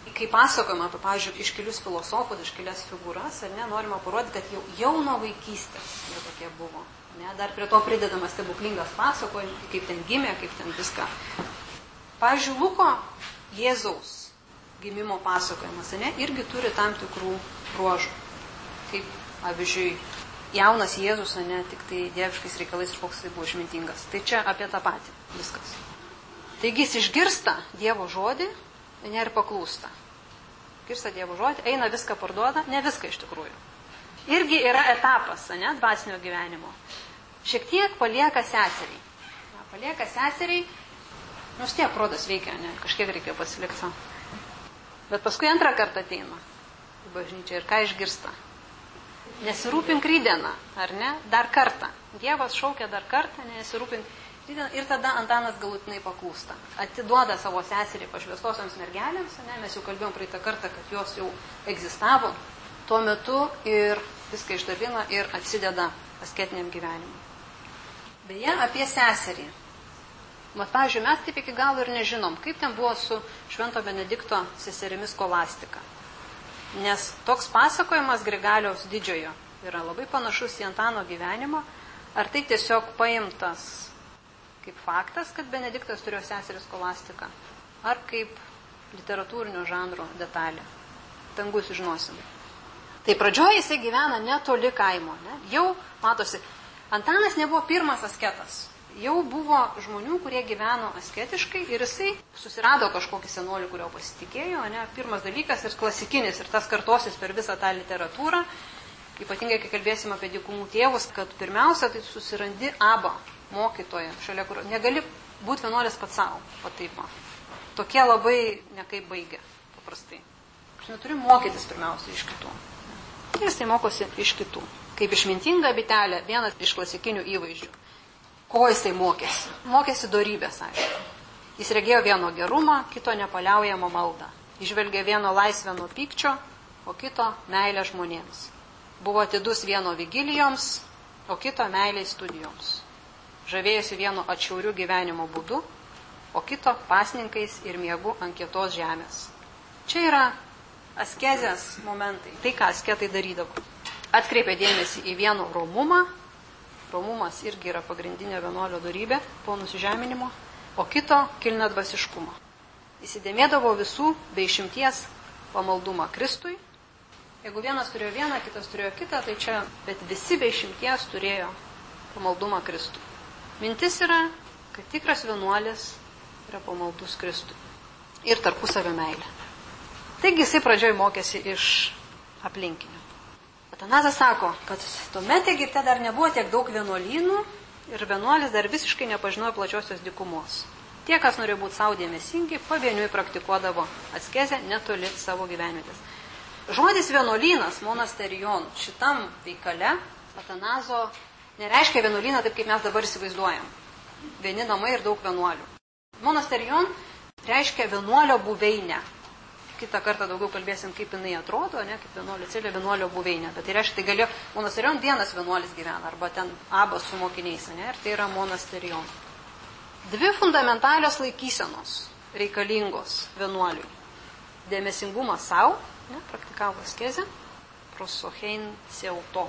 kai pasakojama apie, pavyzdžiui, iškilius filosofus, iškilias figūras, ar ne, norima parodyti, kad jau nuo vaikystės jie tokie buvo. Ne, dar prie to pridedamas stebuklingas pasakojimas, kaip ten gimė, kaip ten viską. Pavyzdžiui, Luko Jėzaus gimimo pasakojimas, ne, irgi turi tam tikrų bruožų. Kaip, pavyzdžiui, jaunas Jėzus, ne, tik tai dieviškais reikalais, koks tai buvo išmintingas. Tai čia apie tą patį viskas. Taigi jis išgirsta Dievo žodį, ne, ir paklūsta. Girsta Dievo žodį, eina viską parduoda, ne viską iš tikrųjų. Irgi yra etapas, ne, dvasinio gyvenimo. Šiek tiek palieka seseriai. Palieka seseriai, nors tiek prodas veikia, ne, kažkiek reikia pasilikti. Bet paskui antrą kartą ateina į bažnyčią ir ką išgirsta. Nesirūpink rytdieną, ar ne, dar kartą. Dievas šaukia dar kartą, nesirūpink rytdieną. Ir tada Antanas galutinai paklūsta. Atiduoda savo seserį pašvęstosioms mergelėms, ne, mes jau kalbėjom praeitą kartą, kad jos jau egzistavo tuo metu ir viską išdalina ir atsideda asketiniam gyvenimui. Beje, apie seserį. Mat, pavyzdžiui, mes taip iki galo ir nežinom, kaip ten buvo su Švento Benedikto seserimis Skolastika. Nes toks pasakojimas Grigaliaus Didžiojo yra labai panašus į Antano gyvenimą, ar tai tiesiog paimtas kaip faktas, kad Benediktas turėjo seserį Skolastiką, ar kaip literatūrinio žanro detalė. Dangu sužinosim. Tai pradžioje jisai gyvena netoli kaimo. Ne? Jau, matosi, Antanas nebuvo pirmas asketas. Jau buvo žmonių, kurie gyveno asketiškai ir jisai susirado kažkokį senolį, kurio pasitikėjo. Ne? Pirmas dalykas ir klasikinis, ir tas kartosis per visą tą literatūrą. Ypatingai, kai kalbėsim apie dykumų tėvus, kad pirmiausia, tai susirandi Abą mokytoją, šalia kurio negali būti vienuolis pats savo, pataipa. Tokie labai nekaip baigia, paprastai. Turi mokytis pirmiausia iš kitų. Ir jisai mokosi iš kitų. Kaip išmintinga bitelė, vienas iš klasikinių įvaizdžių. Ko jisai mokėsi? Mokėsi dorybės, aišku. Jis regėjo vieno gerumą, kito nepaliaujamą maldą. Įžvelgė vieno laisvę nuo pykčio, o kito meilę žmonėms. Buvo atidus vieno vigilijoms, o kito meiliai studijoms. Žavėjosi vieno atšiaurių gyvenimo būdu, o kito pasninkais ir miegu ant kietos žemės. Čia yra askezės momentai, tai ką asketai darydavo. Atkreipė dėmesį į vieno romumą, romumas irgi yra pagrindinė vienuolio dorybė po nusižeminimo, o kito kilną dvasiškumą. Įsidėmėdavo visų be išimties pamaldumą Kristui. Jeigu vienas turėjo vieną, kitas turėjo kitą, tai čia, bet visi be išimties turėjo pamaldumą Kristui. Mintis yra, kad tikras vienuolis yra pamaldus Kristui ir tarpusavio meilė. Taigi jisai pradžioj mokėsi iš aplinkinių. Atanazas sako, kad tuomet Egipte dar nebuvo tiek daug vienuolynų ir vienuolis dar visiškai nepažinojo plačiosios dykumos. Tie, kas norėjo būti savo dėmesingi, pavieniui praktikuodavo askezę netoli savo gyvenvietės. Žodis vienuolynas, monasterion, šitam veikale Atanazo nereiškia vienuolyną taip, kaip mes dabar įsivaizduojam. Vieni namai ir daug vienuolių. Monasterion reiškia vienuolio buveinę. Kitą kartą daugiau kalbėsim, kaip jinai atrodo, ne, kaip vienuolio celė, vienuolio buveinė. Bet tai reiškia, tai galėjo, monasterion vienas vienuolis gyvena, arba ten Abas su mokiniais, ne, ir tai yra monasterion. Dvi fundamentalios laikysenos reikalingos vienuoliui. Dėmesingumas savo, ne, praktikavo askezę, prosochein seuto.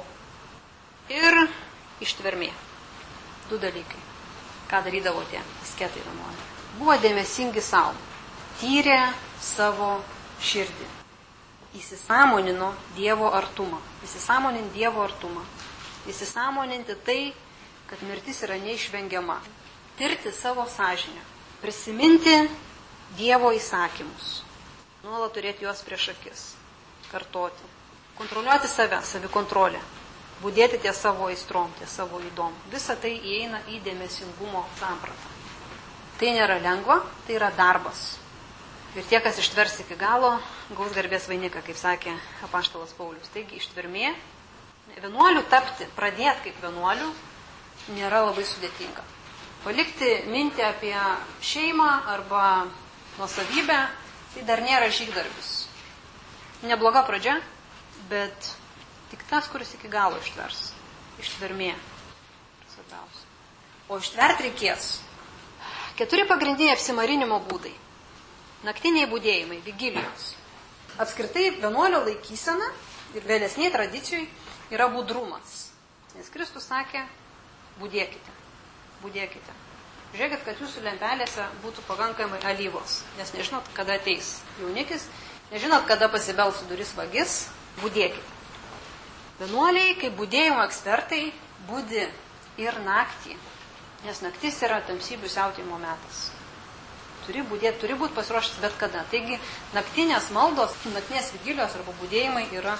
Ir ištvermė. Du dalykai. Ką darydavo tie asketai vienuoliai? Buvo dėmesingi savo. Tyrė savo širdį. Įsisąmonino Dievo artumą. Įsisąmoninti Dievo artumą. Įsisąmoninti tai, kad mirtis yra neišvengiama. Tirti savo sąžinę. Prisiminti Dievo įsakymus. Nuolat turėti juos prieš akis. Kartoti. Kontroliuoti save, savikontrolę. Būdėti ties savo aistrom, ties savo įdom. Visa tai įeina į dėmesingumo sampratą. Tai nėra lengva, tai yra darbas. Ir tie, kas ištvers iki galo, gaus garbės vainiką, kaip sakė apaštalas Paulius. Taigi ištvermė, vienuolių tapti, pradėti kaip vienuolių, nėra labai sudėtinga. Palikti mintį apie šeimą arba nuosavybę, tai dar nėra žygdarbis. Nebloga pradžia, bet tik tas, kuris iki galo ištvers. Ištvermė. Svarbiausia. O ištverti reikės. 4 pagrindiniai apsimarinimo būdai. Naktiniai budėjimai, vigilijos. Apskritai vienuolio laikysena ir vėlesniai tradicijai yra budrumas. Nes Kristus sakė, budėkite. Žiūrėkit, kad jūsų lempelėse būtų pakankamai alyvos, nes nežinot, kada ateis jaunikis, nežinot, kada pasibels į duris vagis, budėkite. Vienuoliai, kaip budėjimo ekspertai, budi ir naktį, nes naktis yra tamsybių siautėjimo metas. Turi budėti, turi būti pasiruošęs bet kada. Taigi, naktinės maldos, naktinės vigilijos arba budėjimai yra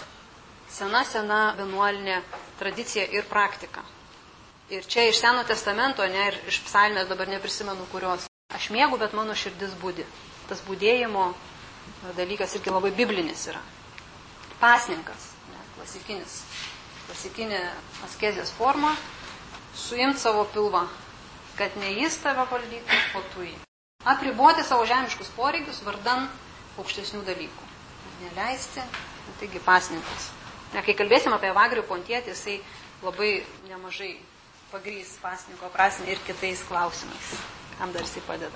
sena vienuolinė tradicija ir praktika. Ir čia iš Seno testamento, ne, ir iš psalmės dabar neprisimenu kurios. Aš miegu, bet mano širdis budi. Tas budėjimo dalykas irgi labai biblinis yra. Pasninkas, ne, klasikinė askezės forma, suimt savo pilvą, kad ne jis tave valdytų, o tu jį. Apriboti savo žemiškus poreikius vardan aukštesnių dalykų. Neleisti, taigi pasninkas. Ne, kai kalbėsim apie Evagrijų pontietį, jisai labai nemažai pagrys pasninko prasmę ir kitais klausimais, kam dar jisai padeda.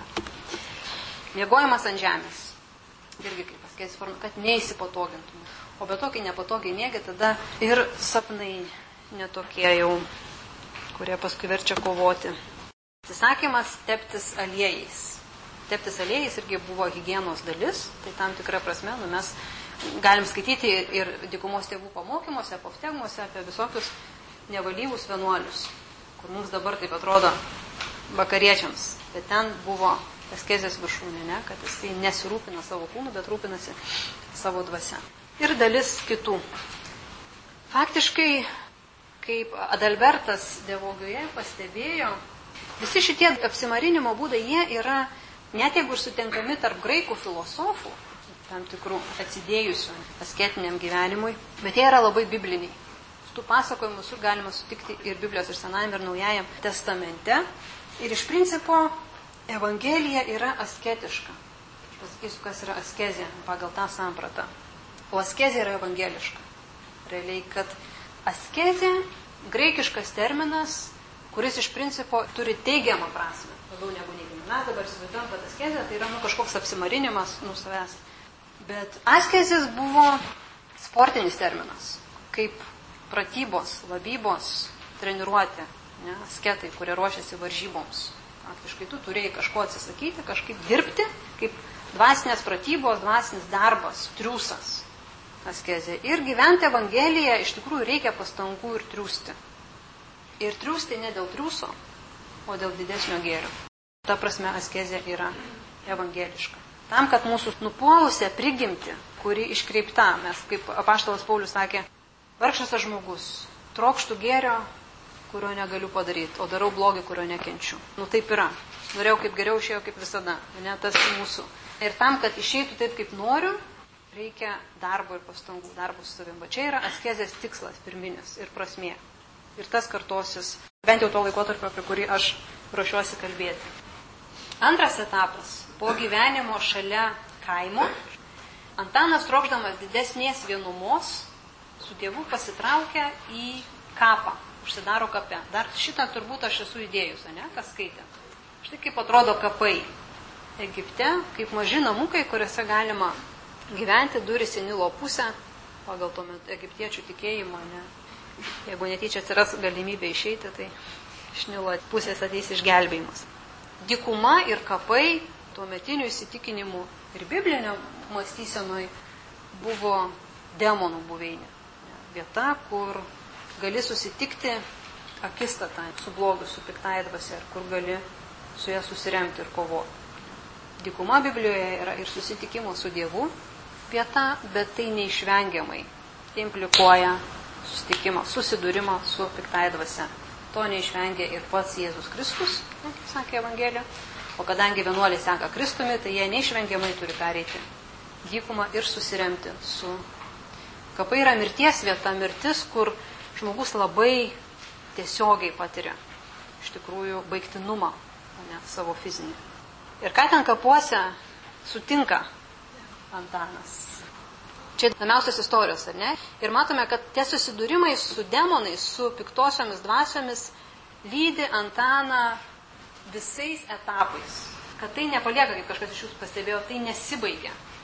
Miegojimas ant žemės. Irgi kaip askezės forma, kad neįsipatogintume. O be to, kai nepatogiai miegi, tada ir sapnai netokie jau, kurie paskui verčia kovoti. Atsisakymas teptis aliejais. Teptis aliejais irgi buvo higienos dalis, tai tam tikra prasme, mes galim skaityti ir dykumos tėvų pamokymuose, apoftegmuose apie visokius nevalyvus vienuolius, kur mums dabar taip atrodo vakariečiams. Bet ten buvo askezės viršūnė, ne? Kad jisai nesirūpina savo kūnu, bet rūpinasi savo dvasia. Ir dalis kitų. Faktiškai, kaip Adalbertas Devogioje pastebėjo, visi šitie apsimarinimo būdai, jie yra, net jeigu ir sutinkami tarp graikų filosofų, tam tikrų atsidėjusių asketiniam gyvenimui, bet jie yra labai bibliniai. Tų pasakojimų visur galima sutikti ir Biblijos ir Senajame ir Naujajam testamente. Ir iš principo Evangelija yra asketiška. Aš pasakysiu, kas yra askezė pagal tą sampratą. O askezė yra evangeliška. Realiai, kad askezė, graikiškas terminas, kuris iš principo turi teigiamą prasme, labiau negu neigiamą. Mes dabar įsivaizduojam, kad askezė tai yra kažkoks apsimarinimas nuo savęs. Bet askezės buvo sportinis terminas, kaip pratybos, labybos, treniruotė, ne, asketai, kurie ruošiasi varžyboms. Faktiškai tu turėjai kažko atsisakyti, kažkaip dirbti, kaip dvasinės pratybos, dvasinis darbas, triūsas, askezė. Ir gyventi Evangeliją iš tikrųjų reikia pastangų ir triūsti. Ir triūsti ne dėl triūso, o dėl didesnio gėrio. Ta prasme, askezė yra evangeliška. Tam, kad mūsų nupuolusią prigimtį, kuri iškreipta, mes, kaip apaštalas Paulius sakė, vargšas aš žmogus, trokštų gėrio, kurio negaliu padaryti, o darau blogį, kurio nekenčiu. Taip yra. Norėjau kaip geriau, išėjo kaip visada. Ne tas mūsų. Ir tam, kad išeitų taip, kaip noriu, reikia darbo ir pastangų, darbo su savim. Va čia yra askezės tikslas pirminis ir prasmė. Ir tas kartosis, bent jau to laikotarpio, apie kurį aš ruošiuosi kalbėti. Antras etapas. Po gyvenimo šalia kaimo, Antanas, trokšdamas didesnės vienumos, su tėvu pasitraukia į kapą, užsidaro kape. Dar šitą turbūt aš esu įdėjus, ne? Kas skaitė. Štai kaip atrodo kapai Egipte, kaip maži namukai, kuriuose galima gyventi, durys į Nilo pusę, pagal to metu egiptiečių tikėjimo, ne? Jeigu netyčia atsiras galimybė išeiti, tai iš Nilo pusės ateis išgelbėjimas. Dykuma ir kapai tuometinių įsitikinimų ir biblinio mąstysenoj buvo demonų buveinė. Vieta, kur gali susitikti akistatą su blogiu, su piktąja dvasia, ir kur gali su ja susiremti ir kovoti. Dykuma Biblijoje yra ir susitikimo su Dievu vieta, bet tai neišvengiamai. Tai implikuoja susitikimą, susidūrimą su piktąja dvasia. To neišvengia ir pats Jėzus Kristus, kaip sakė Evangelija. O kadangi vienuoliai seka Kristumi, tai jie neišvengiamai turi pereiti dykumą ir susiremti su. Kapai yra mirties vieta, mirtis, kur žmogus labai tiesiogiai patiria iš tikrųjų baigtinumą, o ne savo fizinį. Ir ką ten kapuose sutinka Antanas? Čia įdomiausios istorijos, ar ne? Ir matome, kad tie susidūrimai su demonais, su piktosiomis dvasiomis lydi Antaną visais etapais. Kad tai nepalieka, kaip kažkas iš jūsų pastebėjo, tai nesibaigia.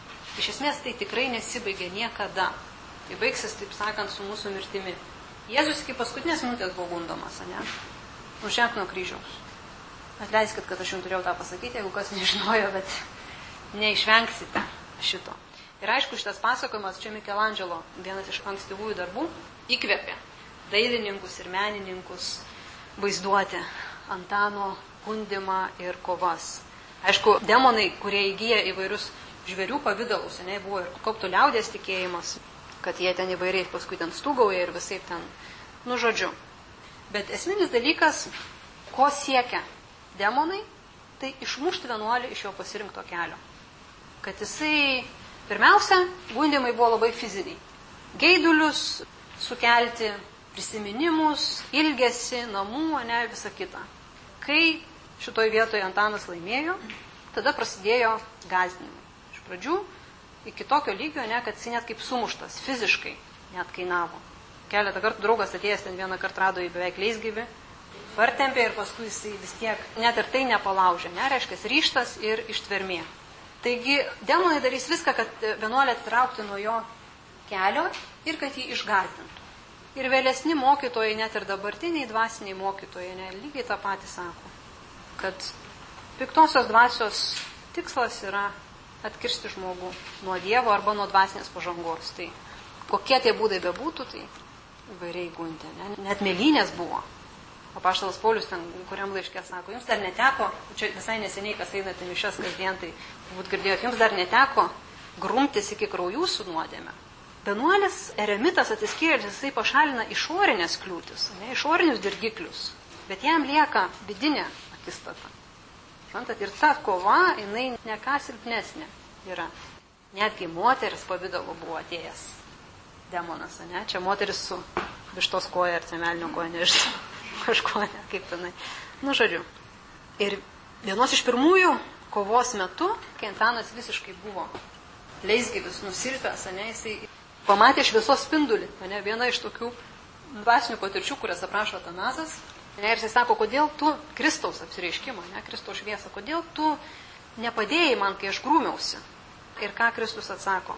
iš esmės tai tikrai nesibaigia niekada. Tai baigsis, taip sakant, su mūsų mirtimi. Jėzus iki paskutinės minutės buvo gundomas, ne? Nužengti nuo kryžiaus. Atleiskit, kad aš jums turėjau tą pasakyti, jeigu kas nežinojo, bet neišvengsite šito. Ir aišku, šitas pasakojimas, čia Mikelandželo, vienas iš ankstyvųjų darbų, įkvėpė dailininkus ir menininkus vaizduoti Antano gundymą ir kovas. Aišku, demonai, kurie įgyja įvairius žvėrių pavydalus, ne, buvo ir koptų liaudės tikėjimas, kad jie ten įvairiai paskui ten stūgauja ir visai ten, žodžiu. Bet esminis dalykas, ko siekia demonai, tai išmušti vienuolį iš jo pasirinkto kelio. Kad jisai, pirmiausia, gundymai buvo labai fiziniai. Geidulius sukelti, prisiminimus, ilgesį, namų, ne, visą kitą. Kai šitoj vietoje Antanas laimėjo, tada prasidėjo gąsdinimai. Iš pradžių iki tokio lygio, ne, kad jis net kaip sumuštas, fiziškai net kainavo. Keletą kartų draugas atėjęs ten vieną kartą rado jį beveik leisgyvį, partempė ir paskui jis vis tiek net ir tai nepalaužė, ne, reiškia ryžtas ir ištvermė. Taigi demonai darys viską, kad vienuolį atitraukti nuo jo kelio ir kad jį išgąsdintų. Ir vėlesni mokytojai, net ir dabartiniai dvasiniai mokytojai, ne, lygiai tą patį sako, kad piktosios dvasios tikslas yra atkirsti žmogų nuo Dievo arba nuo dvasinės pažangos. Tai kokie tie būdai bebūtų, tai įvairiai gundė. Ne? Net mėlynės buvo. Apaštalas Paulius ten, kuriam laiške sako, jums dar neteko, čia visai neseniai, kas einate mišias kasdien, tai turbūt girdėjot, jums dar neteko grumtis iki kraujų su nuodėme. Vienuolis eremitas atsiskyrėlis, jisai pašalina išorinės kliūtis, ne, išorinius dirgiklius, bet jam lieka vidinė akistata. Žinot, ir ta kova, jinai ne ką silpnesnė yra. Netgi moteris pavidalu buvo atėjęs demonas, ne? Čia moteris su vištos koja ar cemelnio koja, nežinau, kažko, ne, kaip tenai. Žodžiu. Ir vienos iš pirmųjų kovos metu, kai Antanas visiškai buvo leisgyvis, nusilpęs, ne, jisai pamatė šviesos spindulį, ne, viena iš tokių dvasinių patirčių, kurias aprašo Atanazas. Ne, ir jisai sako, kodėl tu Kristaus apsireiškimą, ne, Kristaus šviesą, kodėl tu nepadėjai man, kai aš grūmiausi. Ir ką Kristus atsako?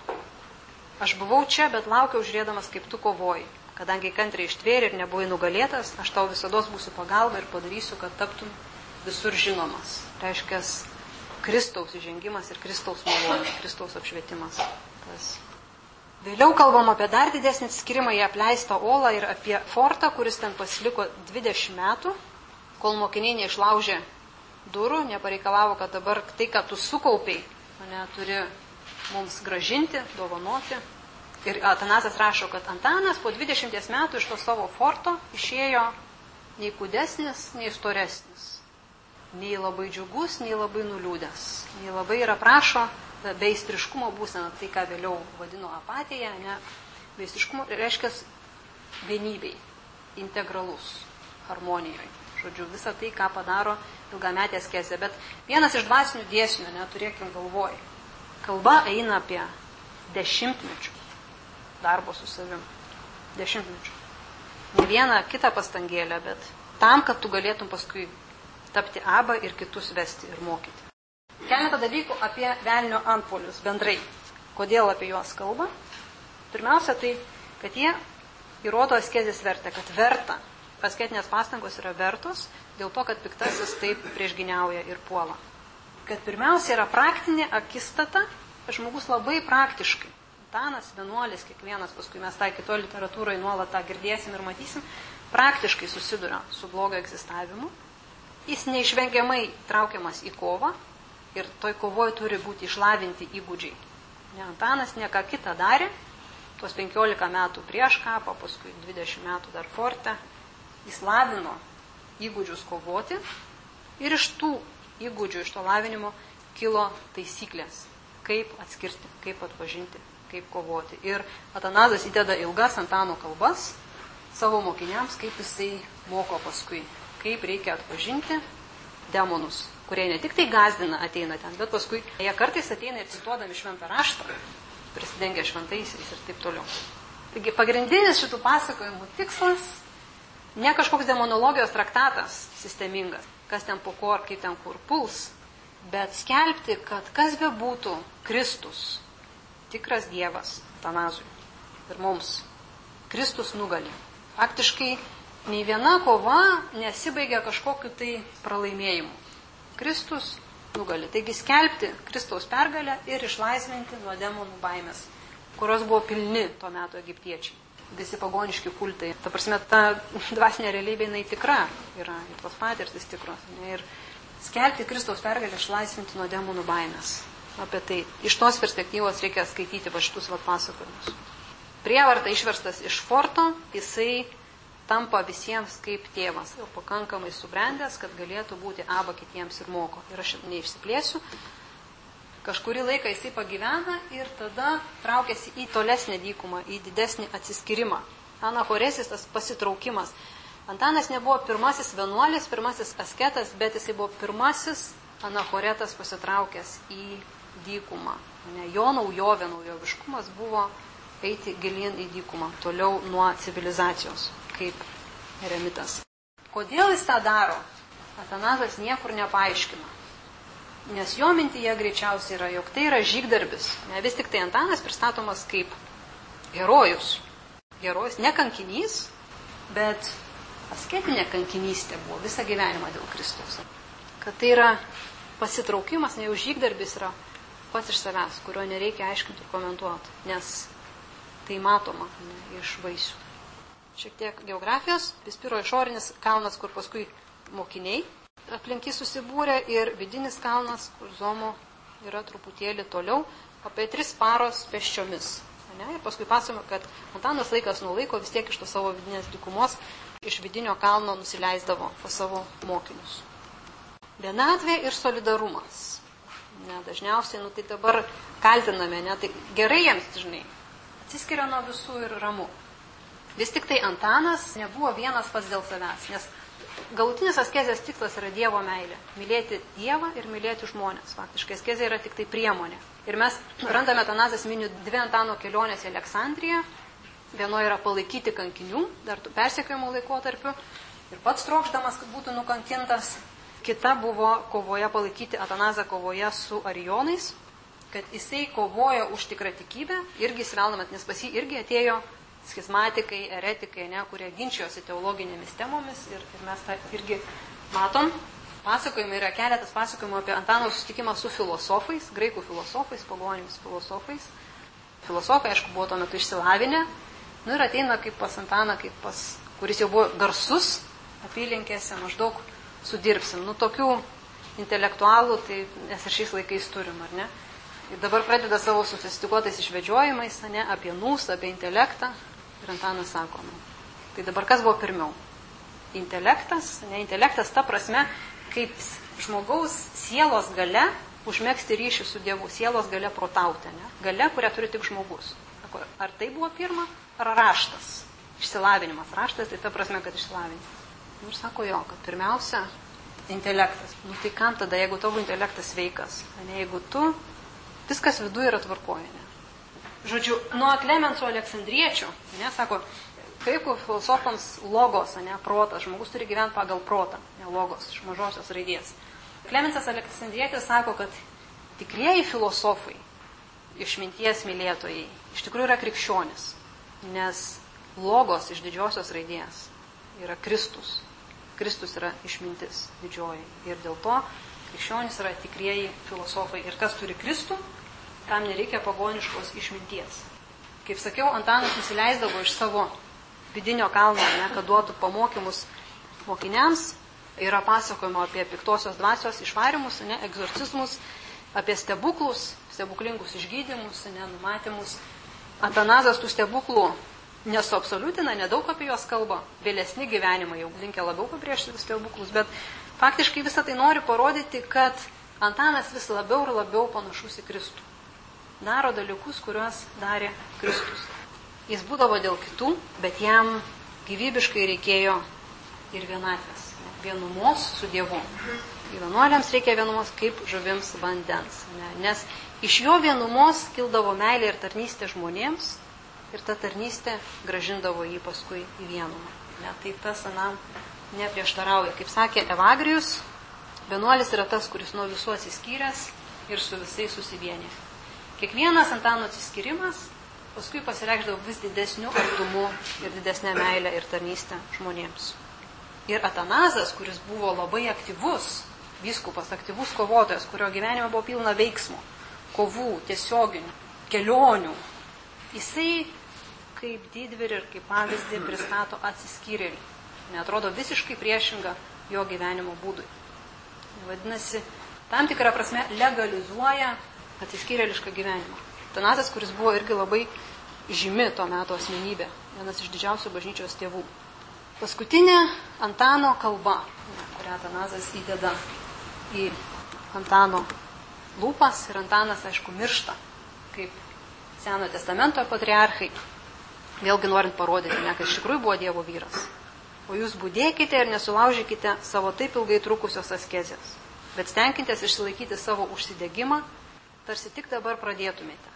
Aš buvau čia, bet laukiau žiūrėdamas, kaip tu kovoji. Kadangi kantriai ištvėrė ir nebuvai nugalėtas, aš tau visados būsiu pagalba ir padarysiu, kad taptum visur žinomas. Reiškia, Kristaus įžengimas ir Kristaus malonė, Kristaus apšvietimas. Tas. Vėliau kalbam apie dar didesnį atsiskirimą į apleistą olą ir apie fortą, kuris ten pasiliko 20 metų, kol mokiniai neišlaužė durų, nepareikalavo, kad dabar tai, ką tu sukaupiai, turi mums gražinti, dovanoti. Ir Atanasas rašo, kad Antanas po 20 metų iš to savo forto išėjo nei kūdesnis, nei storesnis, nei labai džiugus, nei labai nuliūdęs, nei labai ir aprašo beistriškumo būseną, tai ką vėliau vadino apatija, ne, beistriškumo reiškia vienybei, integralus, harmonijoje. Žodžiu, visą tai, ką padaro ilgametė askezė. Bet vienas iš dvasinių dėsnių, neturėkim galvoj, kalba eina apie dešimtmečius darbo su savim. Dešimtmečius. Ne vieną kitą pastangėlę, bet tam, kad tu galėtum paskui tapti abą ir kitus vesti ir mokyti. Keletą dalykų apie velnio antpuolius bendrai. Kodėl apie juos kalba? Pirmiausia, tai, kad jie įrodo askezės vertę, kad verta. Asketinės pastangos yra vertos dėl to, kad piktasis taip priešginiauja ir puola. Kad pirmiausia yra praktinė akistata, žmogus labai praktiškai. Antanas, vienuolis, kiekvienas, paskui mes tą kitoje literatūroje nuolat tą girdėsim ir matysim, praktiškai susiduria su blogo egzistavimu. Jis neišvengiamai traukiamas į kovą. Ir toj kovoje turi būti išlavinti įgūdžiai. Ne, Antanas ne ką kitą darė, tuos 15 metų prieš kapą, paskui 20 metų dar forte, jis lavino įgūdžius kovoti ir iš tų įgūdžių, iš to lavinimo kilo taisyklės, kaip atskirti, kaip atpažinti, kaip kovoti. Ir Atanazas įdeda ilgas Antano kalbas savo mokiniams, kaip jisai moko paskui, kaip reikia atpažinti demonus, kurie ne tik tai gąsdina ateina ten, bet paskui jie kartais ateina ir cituodami šventą raštą, prisidengia šventaisiais ir taip toliau. Taigi pagrindinis šitų pasakojimų tikslas ne kažkoks demonologijos traktatas sistemingas, kas ten po ko ar kaip ten kur puls, bet skelbti, kad kas bebūtų Kristus, tikras Dievas Atanazui ir mums. Kristus nugali. Faktiškai nei viena kova nesibaigia kažkokiu tai pralaimėjimu. Kristus nugali. Taigi skelbti Kristaus pergalę ir išlaisvinti nuo demonų baimės, kurios buvo pilni tuo metu egiptiečiai. Visi pagoniški kultai. Ta prasme, ta dvasinė realybė, jinai tikra yra, ir tos patirtis tikros. Ir skelbti Kristaus pergalę, išlaisvinti nuo demonų baimės. Apie tai. Iš tos perspektyvos reikia skaityti va šitus pasakojimus. Prievarta išverstas iš forto, jisai tampa visiems kaip tėvas, jau pakankamai subrendęs, kad galėtų būti aba kitiems ir moko. Ir aš neišsiplėsiu. Kažkurį laiką jisai pagyvena ir tada traukiasi į tolesnę dykumą, į didesnį atsiskyrimą. Anachoresis, tas pasitraukimas. Antanas nebuvo pirmasis vienuolis, pirmasis asketas, bet jisai buvo pirmasis anachoretas pasitraukęs į dykumą. Jo naujovė, naujoviškumas buvo eiti gilin į dykumą, toliau nuo civilizacijos, kaip eremitas. Kodėl jis tą daro? Atanazas niekur nepaaiškina. Nes jo mintyje greičiausiai yra, jog tai yra žygdarbis. Ne, vis tik tai Antanas pristatomas kaip herojus. Herojus, ne kankinys, bet asketinė kankinystė buvo visą gyvenimą dėl Kristaus. Kad tai yra pasitraukimas, ne jau žygdarbis yra pats iš savęs, kurio nereikia aiškinti ir komentuoti, nes tai matoma iš vaisių. Šiek tiek geografijos. Pispiro išorinis kalnas, kur paskui mokiniai aplink jį susibūrė, ir vidinis kalnas, kur Zomo yra truputėlį toliau, apie 3 paros pėsčiomis. Ir paskui pasakome, kad Antanas laikas nuo laiko vis tiek iš to savo vidinės dykumos, iš vidinio kalno nusileisdavo pas savo mokinius. Vienatvė ir solidarumas. Dažniausiai, tai dabar kaltiname, tai gerai jiems, žinai, atsiskiria nuo visų ir ramu. Vis tik tai Antanas nebuvo vienas pats dėl savęs, nes galutinis askezės tikslas yra Dievo meilė. Mylėti Dievą ir mylėti žmonės. Faktiškai askezė yra tik tai priemonė. Ir mes randame, Atanazas mini 2 Antano kelionės į Aleksandriją. Vienoje yra palaikyti kankinių, dar persekiojimo laikotarpiu, ir pats trokšdamas, kad būtų nukankintas. Kita buvo kovoje palaikyti Atanazą kovoje su arijonais, kad jisai kovojo už tikrą tikybę, irgi įsiveldamas, nes pas jį irgi atėjo schizmatikai, eretikai, kurie ginčijosi teologinėmis temomis, ir mes tą irgi matom. Pasakojimai yra keletas pasakojimų apie Antano susitikimą su filosofais, graikų filosofais, pagonimis filosofais. Filosofai, aišku, buvo tuo metu išsilavinę, ir ateina kaip pas Antaną, kaip pas, kuris jau buvo garsus apylinkėse, maždaug sudirbsim. Tokių intelektualų, tai mes ir šiais laikais turim, ar ne? Ir dabar pradeda savo sofistikuotais išvedžiojimais, apie nūs, apie intelektą. Ir Antanas sako, tai dabar kas buvo pirmiau? Intelektas, intelektas ta prasme, kaip žmogaus sielos galia užmegzti ryšį su Dievu, sielos galia protauti, galia, kurią turi tik žmogus. Sako, ar tai buvo pirma, ar raštas? Išsilavinimas. Raštas tai ta prasme, kad išsilavinimas. Ir sako jo, kad pirmiausia intelektas. Tai kam tada, jeigu tavo intelektas sveikas? Jeigu tu, viskas viduje yra tvarkoje. Žodžiu, nuo Klemenso Aleksandriečio, sako, graikų filosofams logos, protas. Žmogus turi gyventi pagal protą, logos, iš mažosios raidės. Klemensas Aleksandrietis sako, kad tikrieji filosofai, išminties mylėtojai, iš tikrųjų yra krikščionis, nes logos iš didžiosios raidės yra Kristus. Kristus yra išmintis didžioji. Ir dėl to krikščionis yra tikrieji filosofai. Ir kas turi Kristų, tam nereikia pagoniškos išminties. Kaip sakiau, Antanas nusileisdavo iš savo vidinio kalno, kad duotų pamokymus mokiniams. Yra pasakojama apie piktosios dvasios išvarimus, egzorcizmus, apie stebuklus, stebuklingus išgydymus, numatymus. Atanazas tų stebuklų nesuabsoliutina, nedaug apie juos kalba. Vėlesni gyvenimai jau linkia labiau pabrėžti stebuklus, bet faktiškai visą tai nori parodyti, kad Antanas vis labiau ir labiau panašus į Kristų. Daro dalykus, kuriuos darė Kristus. Jis būdavo dėl kitų, bet jam gyvybiškai reikėjo ir vienatvės, vienumos su Dievu. Vienuoliams reikia vienumos kaip žuvims vandens, nes iš jo vienumos kildavo meilė ir tarnystė žmonėms, ir ta tarnystė gražindavo jį paskui į vienumą. Tai tas anam neprieštarauja. Kaip sakė Evagrijus, vienuolis yra tas, kuris nuo visų atsiskyręs ir su visais susivienė. kiekvienas Antano atsiskyrimas paskui pasireikšdavo vis didesniu artumu ir didesnė meilė ir tarnystė žmonėms. Ir Atanazas, kuris buvo labai aktyvus vyskupas, aktyvus kovotojas, kurio gyvenime buvo pilna veiksmo, kovų, tiesioginių, kelionių, jisai kaip didvyrį ir kaip pavyzdį pristato atsiskyrėlį. Neatrodo visiškai priešinga jo gyvenimo būdui. Vadinasi, tam tikrą prasme legalizuoja atsiskyrėlišką gyvenimą. Atanazas, kuris buvo irgi labai žymi to meto asmenybė, vienas iš didžiausių bažnyčios tėvų. Paskutinė Antano kalba, kurią Atanazas įdeda į Antano lūpas, ir Antanas, aišku, miršta, kaip Senojo testamento patriarchai, vėlgi norint parodyti, kad iš tikrųjų buvo Dievo vyras. O jūs budėkite ir nesulaužykite savo taip ilgai trukusios askezės, bet stenkitės išsilaikyti savo užsidegimą, tarsi tik dabar pradėtumėte.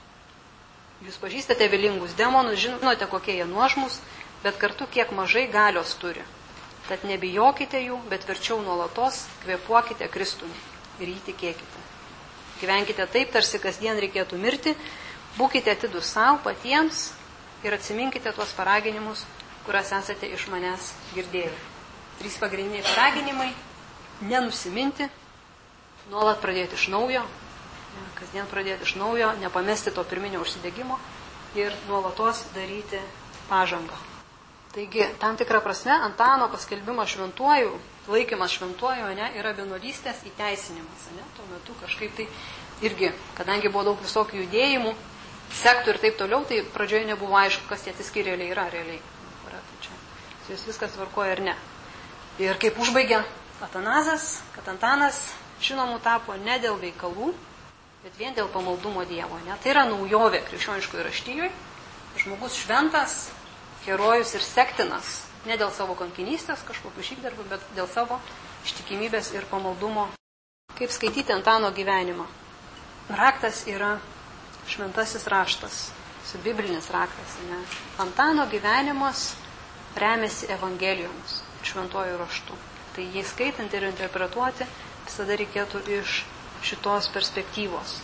Jūs pažįstate vylingus demonus, žinote, kokie jie nuožmus, bet kartu kiek mažai galios turi. Tad nebijokite jų, bet verčiau nuolatos kvėpuokite Kristumi ir jį tikėkite. Gyvenkite taip, tarsi kasdien reikėtų mirti, būkite atidūs savo patiems ir atsiminkite tuos paraginimus, kurias esate iš manęs girdėję. 3 pagrindiniai paraginimai: nenusiminti, nuolat pradėti iš naujo, kasdien pradėti iš naujo, nepamesti to pirminio užsidegimo ir nuolatos daryti pažangą. Taigi, tam tikrą prasme, Antano paskelbimas šventuoju, laikymas šventuoju, yra vienuolystės įteisinimas. Tuo metu kažkaip tai irgi, kadangi buvo daug visokių judėjimų, sektų ir taip toliau, tai pradžioje nebuvo aišku, kas tie atsiskyrėliai yra realiai. Tai čia su jais viskas tvarkoja ar ne. Ir kaip užbaigė Atanazas, kad Antanas žinomų tapo ne dėl veikalų, bet vien dėl pamaldumo Dievo. Tai yra naujovė krikščioniškoje raštijoje. Žmogus šventas, herojus ir sektinas, ne dėl savo kankinystės, kažkokių žygdarbių, bet dėl savo ištikimybės ir pamaldumo. Kaip skaityti Antano gyvenimą? Raktas yra šventasis raštas, biblinis raktas. Antano gyvenimas remiasi evangelijomis, šventuoju raštu. Tai jį skaitant ir interpretuoti visada reikėtų iš šitos perspektyvos.